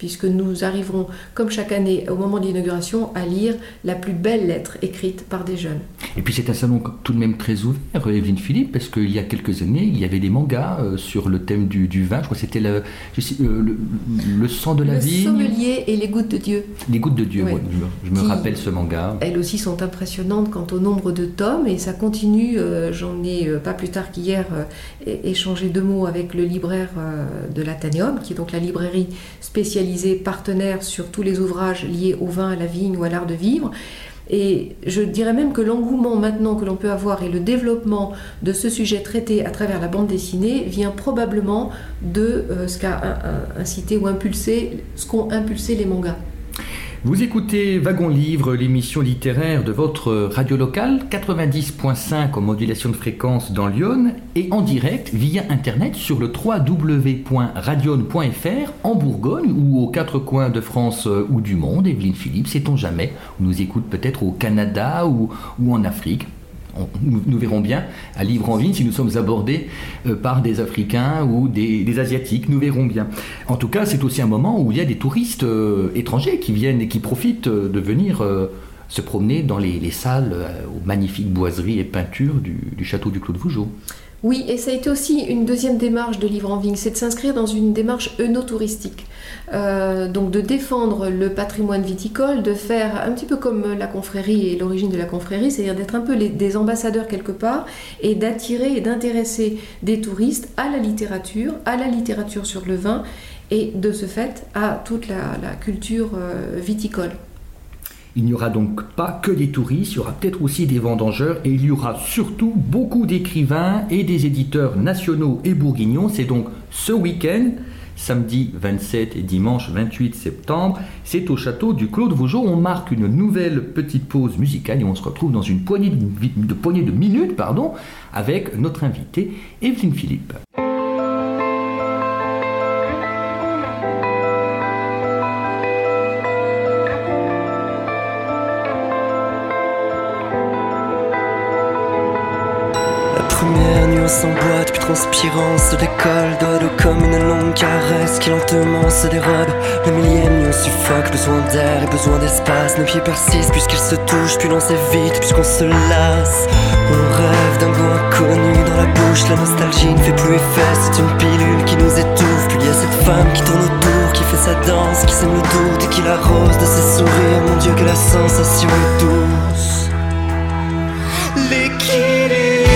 puisque nous arriverons, comme chaque année, au moment de l'inauguration, à lire la plus belle lettre écrite par des jeunes. Et puis c'est un salon tout de même très ouvert, Evelyne Philippe, parce qu'il y a quelques années, il y avait des mangas euh, sur le thème du, du vin. Je crois que c'était le, je sais, euh, le, le sang de la le vigne. Le sommelier et les gouttes de Dieu. Les gouttes de Dieu, ouais. ouais, je, je me Qui, rappelle ce manga. Elles aussi sont impressionnantes quant au nombre de tomes, et ça continue. Euh, j'en ai, euh, pas plus tard qu'hier, euh, échangé deux mots avec le libraire euh, de l'Athénéum, qui est donc la librairie spécialisée partenaire sur tous les ouvrages liés au vin, à la vigne ou à l'art de vivre. Et je dirais même que l'engouement maintenant que l'on peut avoir et le développement de ce sujet traité à travers la bande dessinée vient probablement de euh, ce qu'a incité ou impulsé, ce qu'ont impulsé les mangas. Vous écoutez Wagon Livre, l'émission littéraire de votre radio locale, quatre-vingt-dix point cinq en modulation de fréquence dans Lyon et en direct via internet sur le w w w point radion point f r en Bourgogne ou aux quatre coins de France ou du monde. Evelyne Philippe, sait-on jamais, on nous écoute peut-être au Canada ou, ou en Afrique. On, nous, nous verrons bien à Livre en Vigne si nous sommes abordés euh, par des Africains ou des, des Asiatiques, nous verrons bien. En tout cas, c'est aussi un moment où il y a des touristes euh, étrangers qui viennent et qui profitent euh, de venir euh, se promener dans les, les salles euh, aux magnifiques boiseries et peintures du, du château du Clos de Vougeot. Oui, et ça a été aussi une deuxième démarche de Livre en Vigne, c'est de s'inscrire dans une démarche œnotouristique. Euh, donc de défendre le patrimoine viticole, de faire un petit peu comme la confrérie et l'origine de la confrérie, c'est-à-dire d'être un peu les, des ambassadeurs quelque part et d'attirer et d'intéresser des touristes à la littérature, à la littérature sur le vin et de ce fait à toute la, la culture euh, viticole. Il n'y aura donc pas que des touristes, il y aura peut-être aussi des vendangeurs et il y aura surtout beaucoup d'écrivains et des éditeurs nationaux et bourguignons. C'est donc ce week-end, samedi vingt-sept et dimanche vingt-huit septembre, c'est au château du Clos de Vougeot. On marque une nouvelle petite pause musicale et on se retrouve dans une poignée de, de, poignée de minutes pardon, avec notre invitée Evelyne Philippe. Première nuance en boîte, puis transpirance de l'école, doigt d'eau comme une longue caresse qui lentement se dérobe. Le millième nuance suffoque, besoin d'air et besoin d'espace. Nos pieds persistent puisqu'ils se touchent, puis l'on s'évite puisqu'on se lasse. On rêve d'un goût inconnu dans la bouche, la nostalgie ne fait plus effet, c'est une pilule qui nous étouffe. Puis il y a cette femme qui tourne autour, qui fait sa danse, qui sème le doute et qui l'arrose de ses sourires. Mon Dieu que la sensation est douce. L'équilibre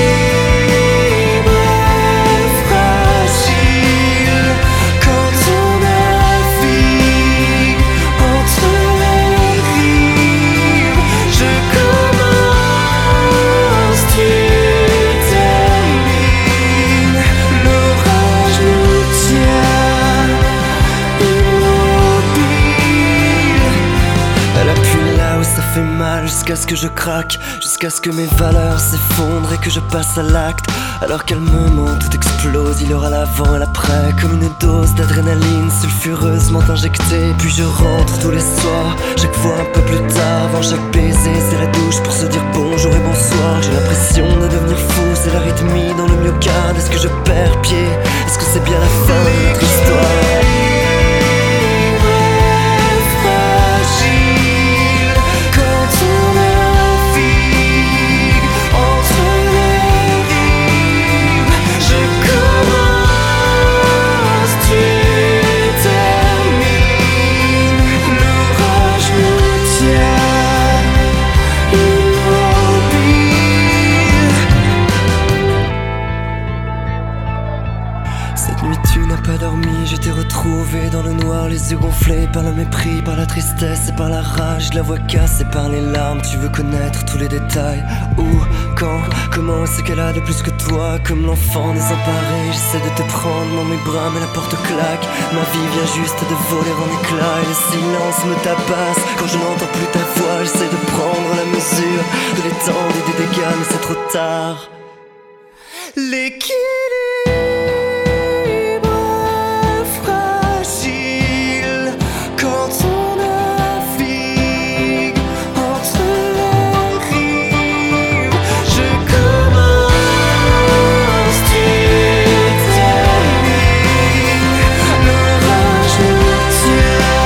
jusqu'à ce que je craque, jusqu'à ce que mes valeurs s'effondrent et que je passe à l'acte. Alors calmement tout explose, il y aura l'avant et l'après, comme une dose d'adrénaline sulfureusement injectée. Puis je rentre tous les soirs, chaque fois un peu plus tard. Avant chaque baiser c'est la douche pour se dire bonjour et bonsoir. J'ai l'impression de devenir fou, c'est l'arythmie dans le myocarde. Est-ce que je perds pied? Est-ce que c'est bien la fin de notre histoire? Retrouvé dans le noir, les yeux gonflés par le mépris, par la tristesse et par la rage, de la voix cassée par les larmes. Tu veux connaître tous les détails, où, quand, comment, c'est qu'elle a de plus que toi. Comme l'enfant désemparé, j'essaie de te prendre dans mes bras mais la porte claque. Ma vie vient juste de voler en éclats et le silence me tabasse. Quand je n'entends plus ta voix, j'essaie de prendre la mesure de l'étendue des dégâts mais c'est trop tard. L'équilibre yeah.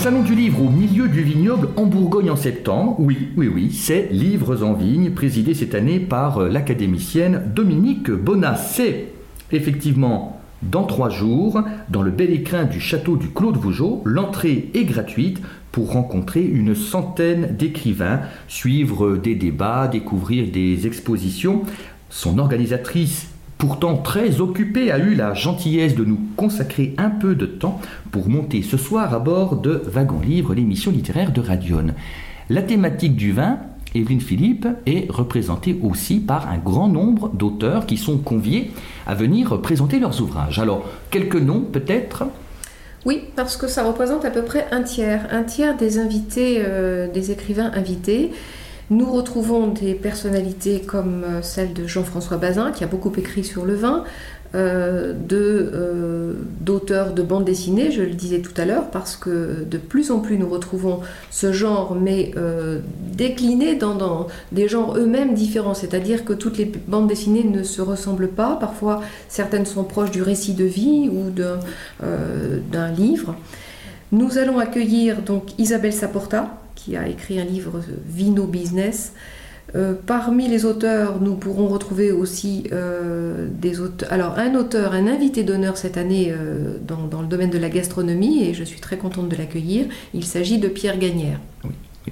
salon du livre au milieu du vignoble en Bourgogne en septembre. Oui, oui, oui, c'est Livres en Vigne, présidé cette année par l'académicienne Dominique Bonnat. C'est effectivement dans trois jours, dans le bel écrin du château du Clos de Vougeot. L'entrée est gratuite pour rencontrer une centaine d'écrivains, suivre des débats, découvrir des expositions. Son organisatrice, pourtant très occupée, a eu la gentillesse de nous consacrer un peu de temps pour monter ce soir à bord de Wagon Livre, l'émission littéraire de Radione. La thématique du vin, Evelyne Philippe, est représentée aussi par un grand nombre d'auteurs qui sont conviés à venir présenter leurs ouvrages. Alors, quelques noms peut-être ? Oui, parce que ça représente à peu près un tiers, un tiers des invités, euh, des écrivains invités. Nous retrouvons des personnalités comme celle de Jean-François Bazin, qui a beaucoup écrit sur le vin, euh, de, euh, d'auteurs de bande dessinée, je le disais tout à l'heure, parce que de plus en plus nous retrouvons ce genre, mais euh, décliné dans, dans des genres eux-mêmes différents, c'est-à-dire que toutes les bandes dessinées ne se ressemblent pas, parfois certaines sont proches du récit de vie ou d'un, euh, d'un livre. Nous allons accueillir donc Isabelle Saporta, qui a écrit un livre Vino Business. Euh, parmi les auteurs, nous pourrons retrouver aussi euh, des auteurs. Alors, un auteur, un invité d'honneur cette année euh, dans, dans le domaine de la gastronomie, et je suis très contente de l'accueillir. Il s'agit de Pierre Gagnère. Oui, oui.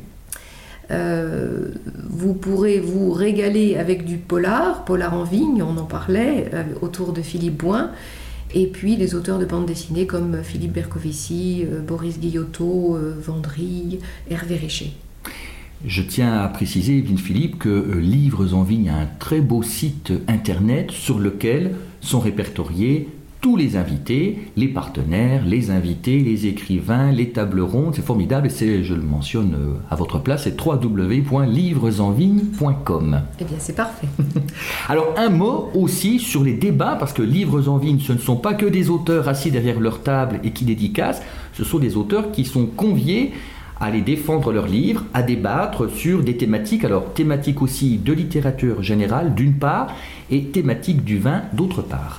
Euh, vous pourrez vous régaler avec du polar, polar en vigne, on en parlait, euh, autour de Philippe Boin. Et puis les auteurs de bande dessinée comme Philippe Bercovici, euh, Boris Guillotot, euh, Vendry, Hervé Richer. Je tiens à préciser, Evelyne Philippe, que euh, Livres en Vigne a un très beau site internet sur lequel sont répertoriés tous les invités, les partenaires, les invités, les écrivains, les tables rondes. C'est formidable et c'est, je le mentionne euh, à votre place, c'est w w w point livres en vigne point com. Eh bien, c'est parfait. Alors, un mot aussi sur les débats, parce que Livres en Vigne, ce ne sont pas que des auteurs assis derrière leur table et qui dédicacent, ce sont des auteurs qui sont conviés à aller défendre leurs livres, à débattre sur des thématiques, alors thématiques aussi de littérature générale d'une part, et thématiques du vin d'autre part.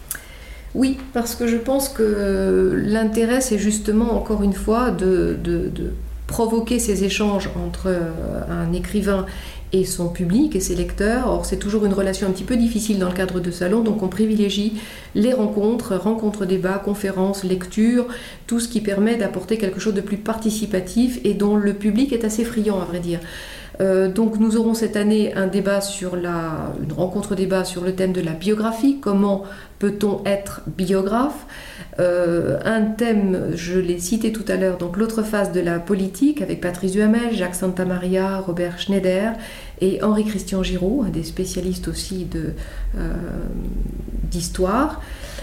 Oui, parce que je pense que l'intérêt, c'est justement, encore une fois, de, de, de provoquer ces échanges entre un écrivain et son public et ses lecteurs. Or, c'est toujours une relation un petit peu difficile dans le cadre de salon, donc on privilégie les rencontres, rencontres, débats, conférences, lectures, tout ce qui permet d'apporter quelque chose de plus participatif et dont le public est assez friand, à vrai dire. Euh, donc nous aurons cette année un débat sur la, une rencontre débat sur le thème de la biographie, comment peut-on être biographe, euh, un thème, je l'ai cité tout à l'heure, donc l'autre face de la politique avec Patrice Duhamel, Jacques Santamaria, Robert Schneider et Henri-Christian Giraud, un des spécialistes aussi de, euh, d'histoire.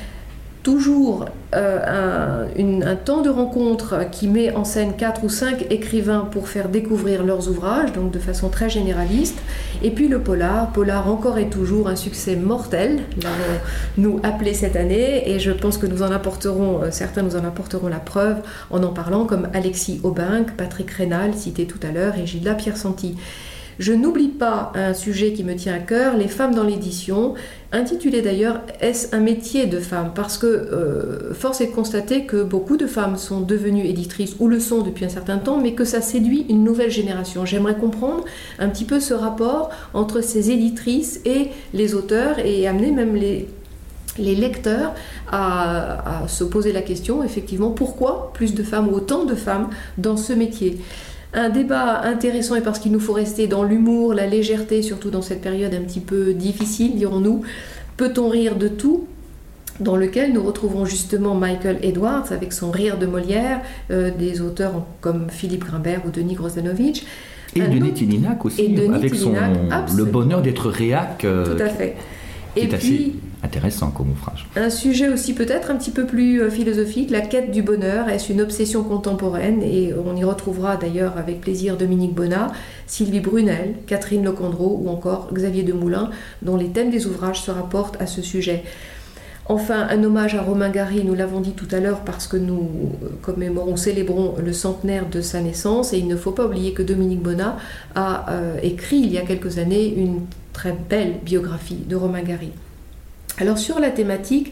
Toujours euh, un, une, un temps de rencontre qui met en scène quatre ou cinq écrivains pour faire découvrir leurs ouvrages, donc de façon très généraliste. Et puis le polar, polar encore et toujours un succès mortel, l'avons-nous appelé cette année, et je pense que nous en apporterons, certains nous en apporteront la preuve en en parlant, comme Alexis Aubinck, Patrick Rénal, cité tout à l'heure, et Gilda Piersanti. Je n'oublie pas un sujet qui me tient à cœur, les femmes dans l'édition, intitulé d'ailleurs « Est-ce un métier de femme ?» Parce que euh, force est de constater que beaucoup de femmes sont devenues éditrices ou le sont depuis un certain temps, mais que ça séduit une nouvelle génération. J'aimerais comprendre un petit peu ce rapport entre ces éditrices et les auteurs et amener même les... les lecteurs à, à se poser la question, effectivement, pourquoi plus de femmes ou autant de femmes dans ce métier ? Un débat intéressant et parce qu'il nous faut rester dans l'humour, la légèreté, surtout dans cette période un petit peu difficile, dirons-nous. Peut-on rire de tout ? Dans lequel nous retrouvons justement Michael Edwards avec son Rire de Molière, euh, des auteurs comme Philippe Grimbert ou Denis Grosdanovic. Et Denis Tillinac aussi, avec Tillinac, son, le bonheur d'être réac. Euh, Tout à fait. Et puis, assez intéressant comme ouvrage. Un sujet aussi peut-être un petit peu plus euh, philosophique, la quête du bonheur, est-ce une obsession contemporaine ? Et on y retrouvera d'ailleurs avec plaisir Dominique Bonnat, Sylvie Brunel, Catherine Lecondreau ou encore Xavier Demoulin, dont les thèmes des ouvrages se rapportent à ce sujet. Enfin, un hommage à Romain Gary, nous l'avons dit tout à l'heure, parce que nous commémorons, célébrons le centenaire de sa naissance, et il ne faut pas oublier que Dominique Bonnat a euh, écrit il y a quelques années une très belle biographie de Romain Gary. Alors sur la thématique,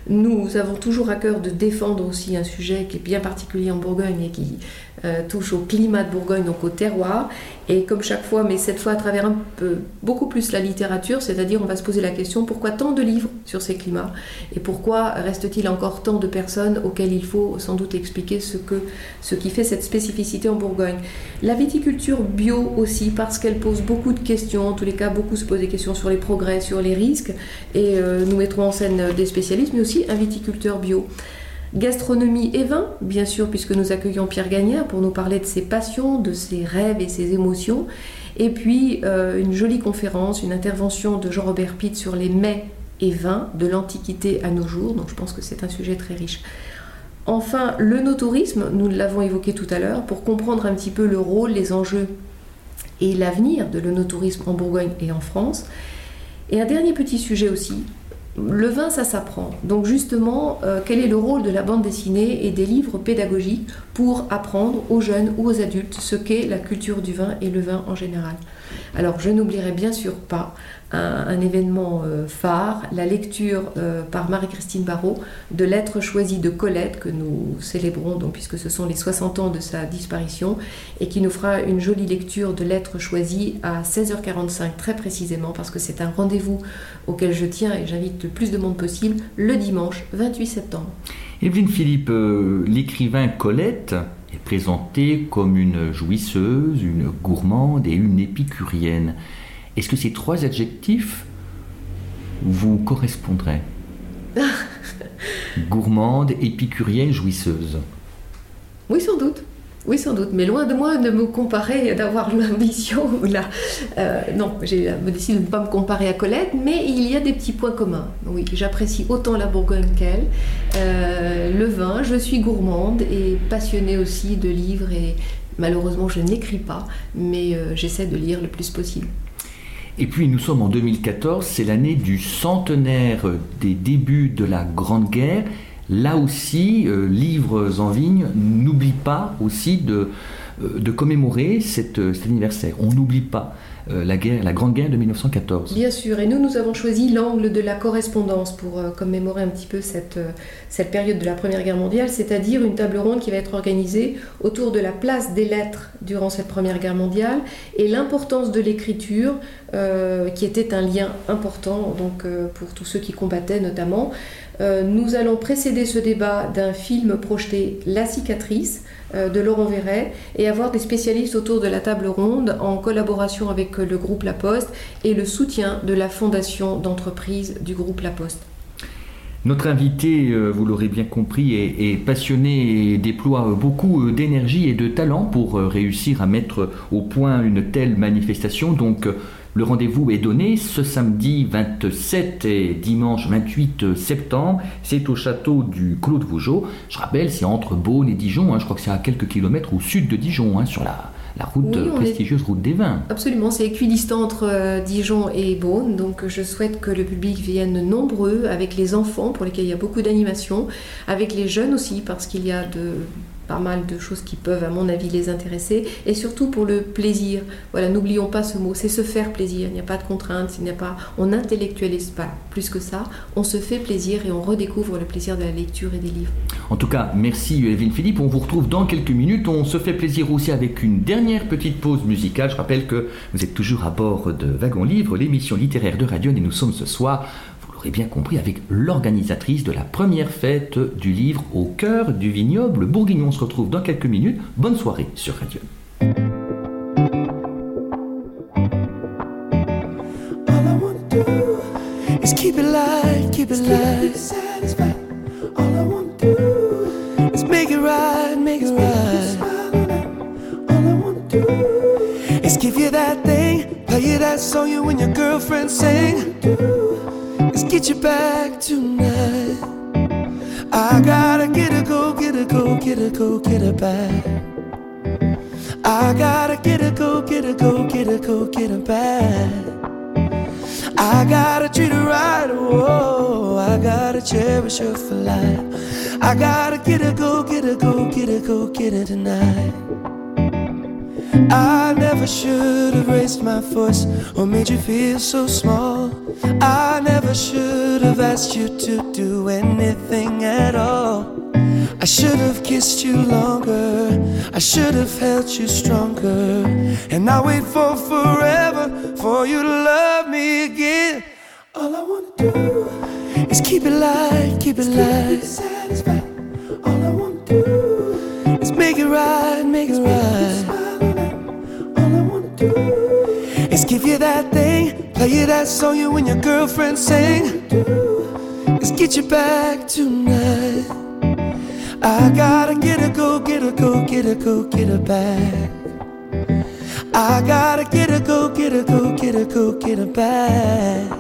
Nous avons toujours à cœur de défendre aussi un sujet qui est bien particulier en Bourgogne et qui euh, touche au climat de Bourgogne, donc au terroir. Et comme chaque fois, mais cette fois à travers un peu, beaucoup plus la littérature, c'est-à-dire on va se poser la question pourquoi tant de livres sur ces climats et pourquoi reste-t-il encore tant de personnes auxquelles il faut sans doute expliquer ce, que, ce qui fait cette spécificité en Bourgogne. La viticulture bio aussi, parce qu'elle pose beaucoup de questions, en tous les cas beaucoup se posent des questions sur les progrès, sur les risques, et euh, nous mettrons en scène des spécialistes, mais aussi un viticulteur bio. Gastronomie et vin, bien sûr, puisque nous accueillons Pierre Gagnère pour nous parler de ses passions, de ses rêves et ses émotions. Et puis, euh, une jolie conférence, une intervention de Jean-Robert Pitt sur les mets et vins de l'Antiquité à nos jours. Donc, je pense que c'est un sujet très riche. Enfin, le no-tourisme, nous l'avons évoqué tout à l'heure, pour comprendre un petit peu le rôle, les enjeux et l'avenir de l'onotourisme en Bourgogne et en France. Et un dernier petit sujet aussi. Le vin, ça s'apprend. Donc justement, euh, quel est le rôle de la bande dessinée et des livres pédagogiques pour apprendre aux jeunes ou aux adultes ce qu'est la culture du vin et le vin en général? Alors je n'oublierai bien sûr pas un, un événement euh, phare, la lecture euh, par Marie-Christine Barrault de Lettres choisies de Colette, que nous célébrons donc, puisque ce sont les soixante ans de sa disparition, et qui nous fera une jolie lecture de Lettres choisies à seize heures quarante-cinq très précisément, parce que c'est un rendez-vous auquel je tiens et j'invite le plus de monde possible, le dimanche vingt-huit septembre. Evelyne Philippe, euh, l'écrivain Colette est présentée comme une jouisseuse, une gourmande et une épicurienne. Est-ce que ces trois adjectifs vous correspondraient? Gourmande, épicurienne, jouisseuse. Oui, sans doute. Oui, sans doute. Mais loin de moi de me comparer, d'avoir l'ambition. Là. Euh, non, j'ai décidé de ne pas me comparer à Colette, mais il y a des petits points communs. Oui, j'apprécie autant la Bourgogne qu'elle. Euh, le vin, je suis gourmande et passionnée aussi de livres. Et malheureusement, je n'écris pas, mais euh, j'essaie de lire le plus possible. Et puis nous sommes en deux mille quatorze, c'est l'année du centenaire des débuts de la Grande Guerre. Là aussi, euh, Livres en Vigne n'oublie pas aussi de, euh, de commémorer cette, cet anniversaire. On n'oublie pas euh, la, guerre, la Grande Guerre de mille neuf cent quatorze. Bien sûr, et nous, nous avons choisi l'angle de la correspondance pour euh, commémorer un petit peu cette, euh, cette période de la Première Guerre mondiale, c'est-à-dire une table ronde qui va être organisée autour de la place des lettres durant cette Première Guerre mondiale et l'importance de l'écriture, euh, qui était un lien important donc, euh, pour tous ceux qui combattaient notamment. Euh, nous allons précéder ce débat d'un film projeté, La cicatrice, euh, de Laurent Verret, et avoir des spécialistes autour de la table ronde en collaboration avec le groupe La Poste et le soutien de la fondation d'entreprise du groupe La Poste. Notre invité, vous l'aurez bien compris, est, est passionné et déploie beaucoup d'énergie et de talent pour réussir à mettre au point une telle manifestation. Donc, le rendez-vous est donné ce samedi vingt-sept et dimanche vingt-huit septembre. C'est au château du Clos de Vougeot. Je rappelle, c'est entre Beaune et Dijon. Hein. Je crois que c'est à quelques kilomètres au sud de Dijon, hein, sur la, la route oui, prestigieuse est... route des vins. Absolument, c'est équidistant entre euh, Dijon et Beaune. Donc je souhaite que le public vienne nombreux, avec les enfants pour lesquels il y a beaucoup d'animation, avec les jeunes aussi parce qu'il y a de... pas mal de choses qui peuvent, à mon avis, les intéresser, et surtout pour le plaisir. Voilà, n'oublions pas ce mot, c'est se faire plaisir. Il n'y a pas de contrainte, il n'y a pas, on n'intellectualise pas plus que ça, on se fait plaisir et on redécouvre le plaisir de la lecture et des livres. En tout cas, merci Evelyne Philippe, on vous retrouve dans quelques minutes. On se fait plaisir aussi avec une dernière petite pause musicale. Je rappelle que vous êtes toujours à bord de Wagon Livre, l'émission littéraire de Radion, et nous sommes ce soir, vous l'aurez bien compris, avec l'organisatrice de la première fête du livre au cœur du vignoble bourguignon. On se retrouve dans quelques minutes. Bonne soirée sur Radio. All I wanna do is keep it light, keep it light. All I wanna do is make it right, make it right. All I wanna do is give you that thing, play you that song you and your girlfriend sing. Let's get you back tonight. I gotta get her, go, get her, go, get her, go, get her back. I gotta get her, go, get her, go, get her, go, get her back. I gotta treat her right, whoa, I gotta cherish her for life. I gotta get her, go, get her, go, get her, go, get her tonight. I never should have raised my voice or made you feel so small. I never should have asked you to do anything at all. I should have kissed you longer, I should have held you stronger. And I wait for forever for you to love me again. All I wanna do is keep it light, keep it light, satisfied. All I wanna do is make it right, make it right. All I wanna do is give you that thing, play you that song you and your girlfriend sing. Is get you back tonight. I gotta get her, go get her, go get her, go get her back. I gotta get her, go get her, go get her, go get her back.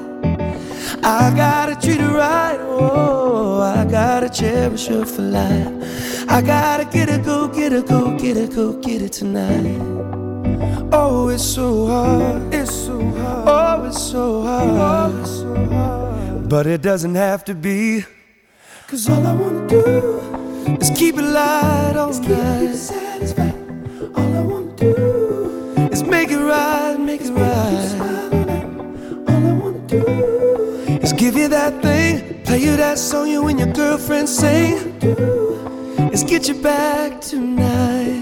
I gotta treat her right, oh, I gotta cherish her for life. I gotta get her, go get her, go get her, go get her tonight. Oh, it's so hard, it's so hard, oh, it's so hard, oh, it's so hard. But it doesn't have to be, 'cause all I wanna do is keep it light all night. Satisfied. All I wanna do is make it right, make it right. All I wanna do is give you that thing, play you that song you and your girlfriend sing. Is get you back tonight.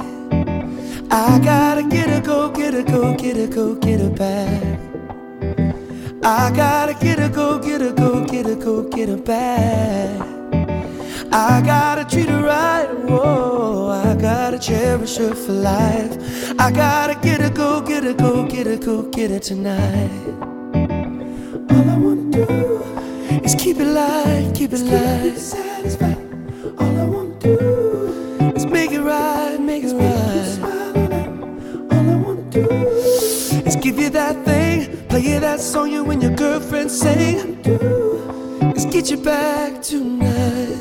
I gotta get her, go get her, go get her, go get her back. I gotta get her, go get her, go get her, go get her back. I gotta treat her right, whoa, I gotta cherish her for life. I gotta get her, go get her, go get her, go get her tonight. All I wanna do is keep it light, keep it light, satisfied. All I wanna do is make it right, make it right. All I wanna do is give you that thing, play you that song you and your girlfriend sing. Is get you back tonight.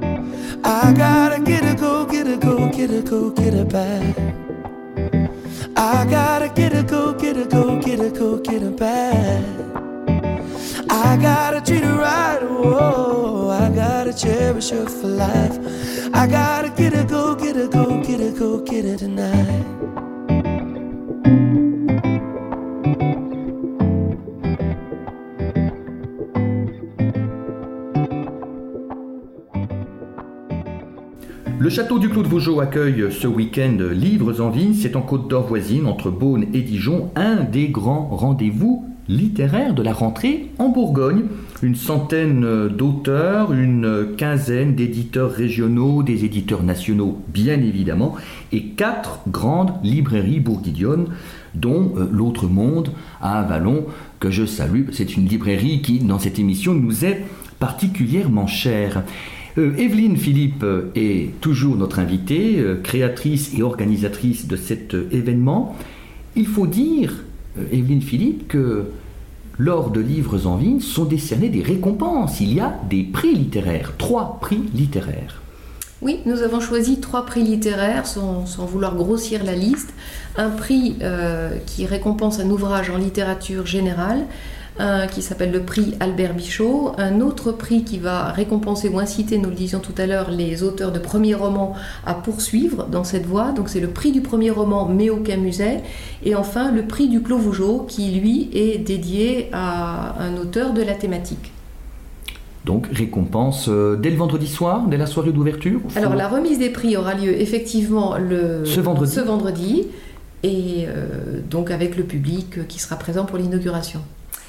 I gotta get her, go get her, go get her, go get her back. I gotta get her, go get her, go get her, go get her back. I gotta treat her right, whoa, I gotta cherish her for life. I gotta get her, go get her, go get her, go get her tonight. Le château du Clos de Vougeot accueille ce week-end Livres en Vigne. C'est en Côte d'Or voisine, entre Beaune et Dijon, un des grands rendez-vous littéraires de la rentrée en Bourgogne. Une centaine d'auteurs, une quinzaine d'éditeurs régionaux, des éditeurs nationaux bien évidemment, et quatre grandes librairies bourguignonnes, dont euh, L'Autre Monde à Avallon, que je salue. C'est une librairie qui, dans cette émission, nous est particulièrement chère. Euh, Evelyne Philippe est toujours notre invitée, euh, créatrice et organisatrice de cet euh, événement. Il faut dire, euh, Evelyne Philippe, que lors de Livres en Vigne sont décernés des récompenses. Il y a des prix littéraires, trois prix littéraires. Oui, nous avons choisi trois prix littéraires sans, sans vouloir grossir la liste. Un prix euh, qui récompense un ouvrage en littérature générale, un qui s'appelle le prix Albert Bichot, un autre prix qui va récompenser ou inciter, nous le disions tout à l'heure, les auteurs de premiers romans à poursuivre dans cette voie. Donc c'est le prix du premier roman Méo Camuset, et enfin le prix du Clos Vougeot qui lui est dédié à un auteur de la thématique. Donc récompense euh, dès le vendredi soir, dès la soirée d'ouverture. Alors la remise des prix aura lieu effectivement le, ce vendredi, ce vendredi et euh, donc avec le public qui sera présent pour l'inauguration.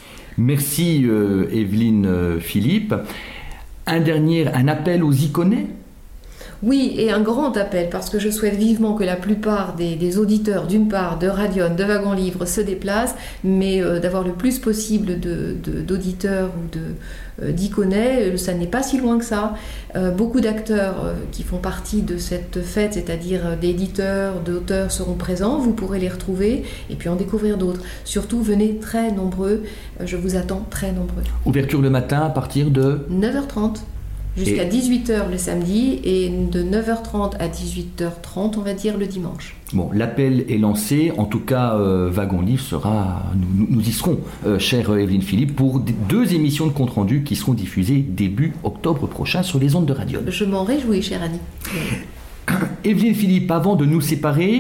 Merci euh, Evelyne euh, Philippe. Un dernier, un appel aux iconais. Oui, et un grand appel, parce que je souhaite vivement que la plupart des, des auditeurs, d'une part, de Radion, de Wagon Livre, se déplacent, mais euh, d'avoir le plus possible de, de, d'auditeurs ou de, euh, d'iconais, ça n'est pas si loin que ça. Euh, beaucoup d'acteurs euh, qui font partie de cette fête, c'est-à-dire euh, d'éditeurs, d'auteurs, seront présents, vous pourrez les retrouver, et puis en découvrir d'autres. Surtout, venez très nombreux, euh, je vous attends très nombreux. Ouverture le matin à partir de neuf heures trente. Jusqu'à et... dix-huit heures le samedi et de neuf heures trente à dix-huit heures trente, on va dire, le dimanche. Bon, l'appel est lancé. En tout cas, euh, Wagon Livre sera... Nous, nous y serons, euh, chère Evelyne Philippe, pour deux émissions de compte-rendu qui seront diffusées début octobre prochain sur les ondes de Radion. Je m'en réjouis, chère Annie. Evelyne Philippe, avant de nous séparer,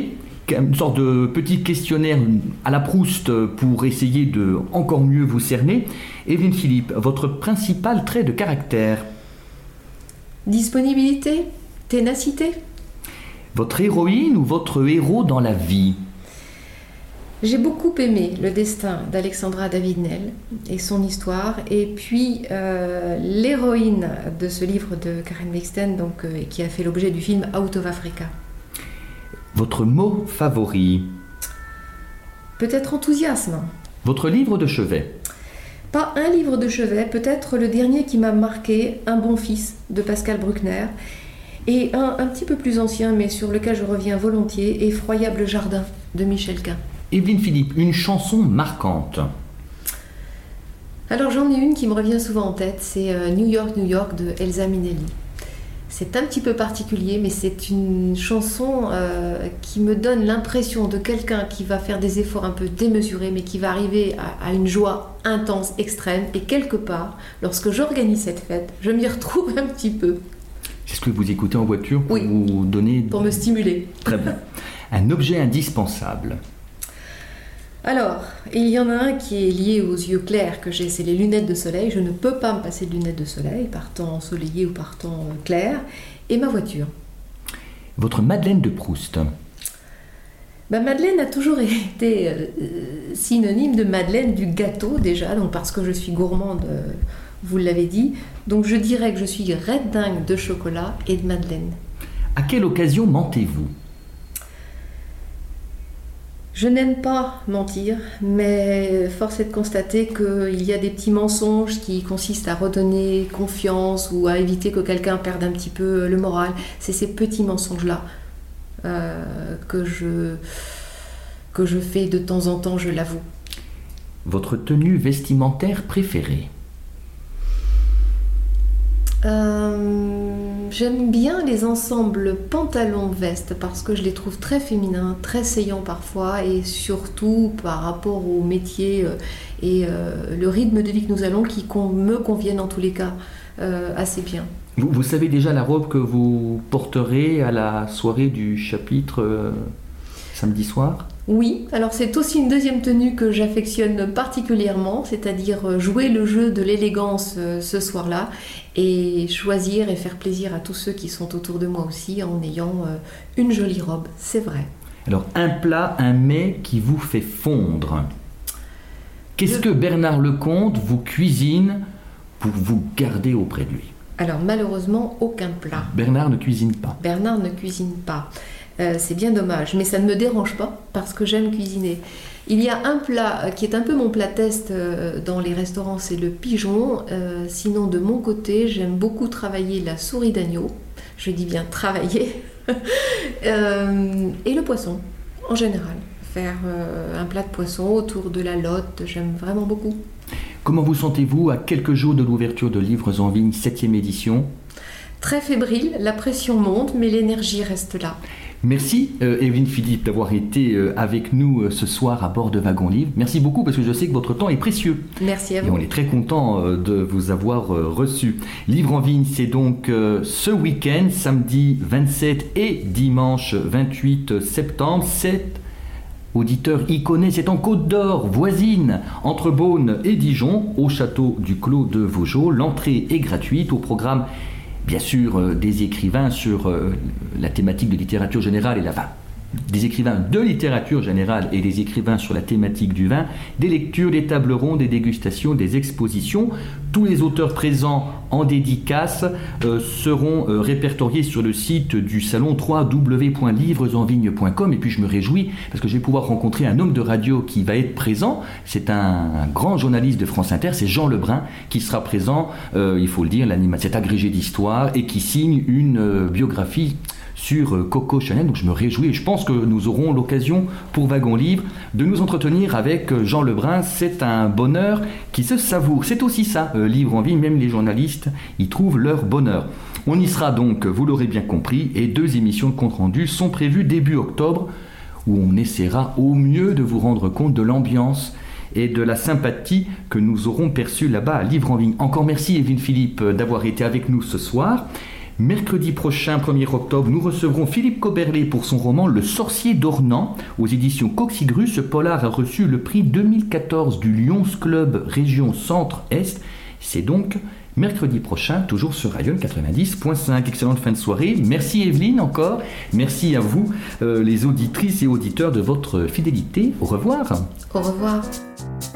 une sorte de petit questionnaire à la Proust pour essayer de encore mieux vous cerner. Evelyne Philippe, votre principal trait de caractère? Disponibilité, ténacité. Votre héroïne ou votre héros dans la vie? J'ai beaucoup aimé le destin d'Alexandra David-Néel et son histoire, et puis euh, l'héroïne de ce livre de Karen Blixen, donc, euh, qui a fait l'objet du film Out of Africa. Votre mot favori? Peut-être enthousiasme. Votre livre de chevet? Pas un livre de chevet, peut-être le dernier qui m'a marqué, Un bon fils de Pascal Bruckner, et un, un petit peu plus ancien, mais sur lequel je reviens volontiers, Effroyable jardin de Michel Quint. Evelyne Philippe, une chanson marquante? Alors j'en ai une qui me revient souvent en tête, c'est euh, New York, New York de Elsa Minnelli. C'est un petit peu particulier, mais c'est une chanson euh, qui me donne l'impression de quelqu'un qui va faire des efforts un peu démesurés, mais qui va arriver à, à une joie intense, extrême. Et quelque part, lorsque j'organise cette fête, je m'y retrouve un petit peu. C'est ce que vous écoutez en voiture pour oui, vous donner... pour me stimuler. Très bien. Un objet indispensable? Alors, il y en a un qui est lié aux yeux clairs que j'ai, c'est les lunettes de soleil. Je ne peux pas me passer de lunettes de soleil, par temps ensoleillé ou par temps clair. Et ma voiture. Votre Madeleine de Proust? Bah, Madeleine a toujours été euh, synonyme de Madeleine du gâteau déjà, donc parce que je suis gourmande, euh, vous l'avez dit. Donc je dirais que je suis red dingue de chocolat et de Madeleine. À quelle occasion mentez-vous? Je n'aime pas mentir, mais force est de constater qu'il y a des petits mensonges qui consistent à redonner confiance ou à éviter que quelqu'un perde un petit peu le moral. C'est ces petits mensonges-là euh, que, je, que je fais de temps en temps, je l'avoue. Votre tenue vestimentaire préférée? Euh, j'aime bien les ensembles pantalons-vestes parce que je les trouve très féminins, très saillants parfois, et surtout par rapport au métier euh, et euh, le rythme de vie que nous allons qui con- me conviennent en tous les cas euh, assez bien. Vous, vous savez déjà la robe que vous porterez à la soirée du chapitre euh, samedi soir? Oui, alors c'est aussi une deuxième tenue que j'affectionne particulièrement, c'est-à-dire jouer le jeu de l'élégance ce soir-là et choisir et faire plaisir à tous ceux qui sont autour de moi aussi en ayant une jolie robe, c'est vrai. Alors un plat, un mets qui vous fait fondre. Qu'est-ce Je... que Bernard Lecomte vous cuisine pour vous garder auprès de lui? Alors malheureusement, aucun plat. Bernard ne cuisine pas. Bernard ne cuisine pas. Euh, c'est bien dommage, mais ça ne me dérange pas parce que j'aime cuisiner. Il y a un plat qui est un peu mon plat test euh, dans les restaurants, c'est le pigeon. Euh, sinon, de mon côté, j'aime beaucoup travailler la souris d'agneau. Je dis bien travailler. euh, et le poisson, en général. Faire euh, un plat de poisson autour de la lotte, j'aime vraiment beaucoup. Comment vous sentez-vous à quelques jours de l'ouverture de Livres en Vigne, septième édition? Très fébrile, la pression monte, mais l'énergie reste là. Merci euh, Evelyne Philippe d'avoir été euh, avec nous euh, ce soir à bord de Wagon Livre. Merci beaucoup parce que je sais que votre temps est précieux. Merci à vous. Et on est très content euh, de vous avoir euh, reçu. Livre en Vigne, c'est donc euh, ce week-end, samedi vingt-sept et dimanche vingt-huit septembre. Sept auditeurs y connaissent, c'est en Côte d'Or, voisine, entre Beaune et Dijon, au château du Clos de Vaugeot. L'entrée est gratuite. Au programme, bien sûr, euh, des écrivains sur euh, la thématique de littérature générale et la fin. Des écrivains de littérature générale et des écrivains sur la thématique du vin, des lectures, des tables rondes, des dégustations, des expositions. Tous les auteurs présents en dédicace euh, seront euh, répertoriés sur le site du salon w w w point livres en vigne point com. Et puis je me réjouis parce que je vais pouvoir rencontrer un homme de radio qui va être présent. C'est un, un grand journaliste de France Inter, c'est Jean Lebrun qui sera présent, euh, il faut le dire, cet agrégé d'histoire et qui signe une euh, biographie sur Coco Chanel. Donc je me réjouis et je pense que nous aurons l'occasion pour Wagon Livre de nous entretenir avec Jean Lebrun. C'est un bonheur qui se savoure. C'est aussi ça, euh, Livre en Vigne, même les journalistes y trouvent leur bonheur. On y sera donc, vous l'aurez bien compris, et deux émissions de compte-rendu sont prévues début octobre où on essaiera au mieux de vous rendre compte de l'ambiance et de la sympathie que nous aurons perçue là-bas à Livre en Vigne. Encore merci Evelyne Philippe d'avoir été avec nous ce soir. Mercredi prochain, premier octobre, nous recevrons Philippe Coberlet pour son roman Le Sorcier d'Ornans aux éditions Coxigru. Ce polar a reçu le prix deux mille quatorze du Lions Club Région Centre-Est. C'est donc mercredi prochain, toujours sur Radio quatre-vingt-dix point cinq. Excellente fin de soirée. Merci Evelyne encore. Merci à vous, euh, les auditrices et auditeurs, de votre fidélité. Au revoir. Au revoir.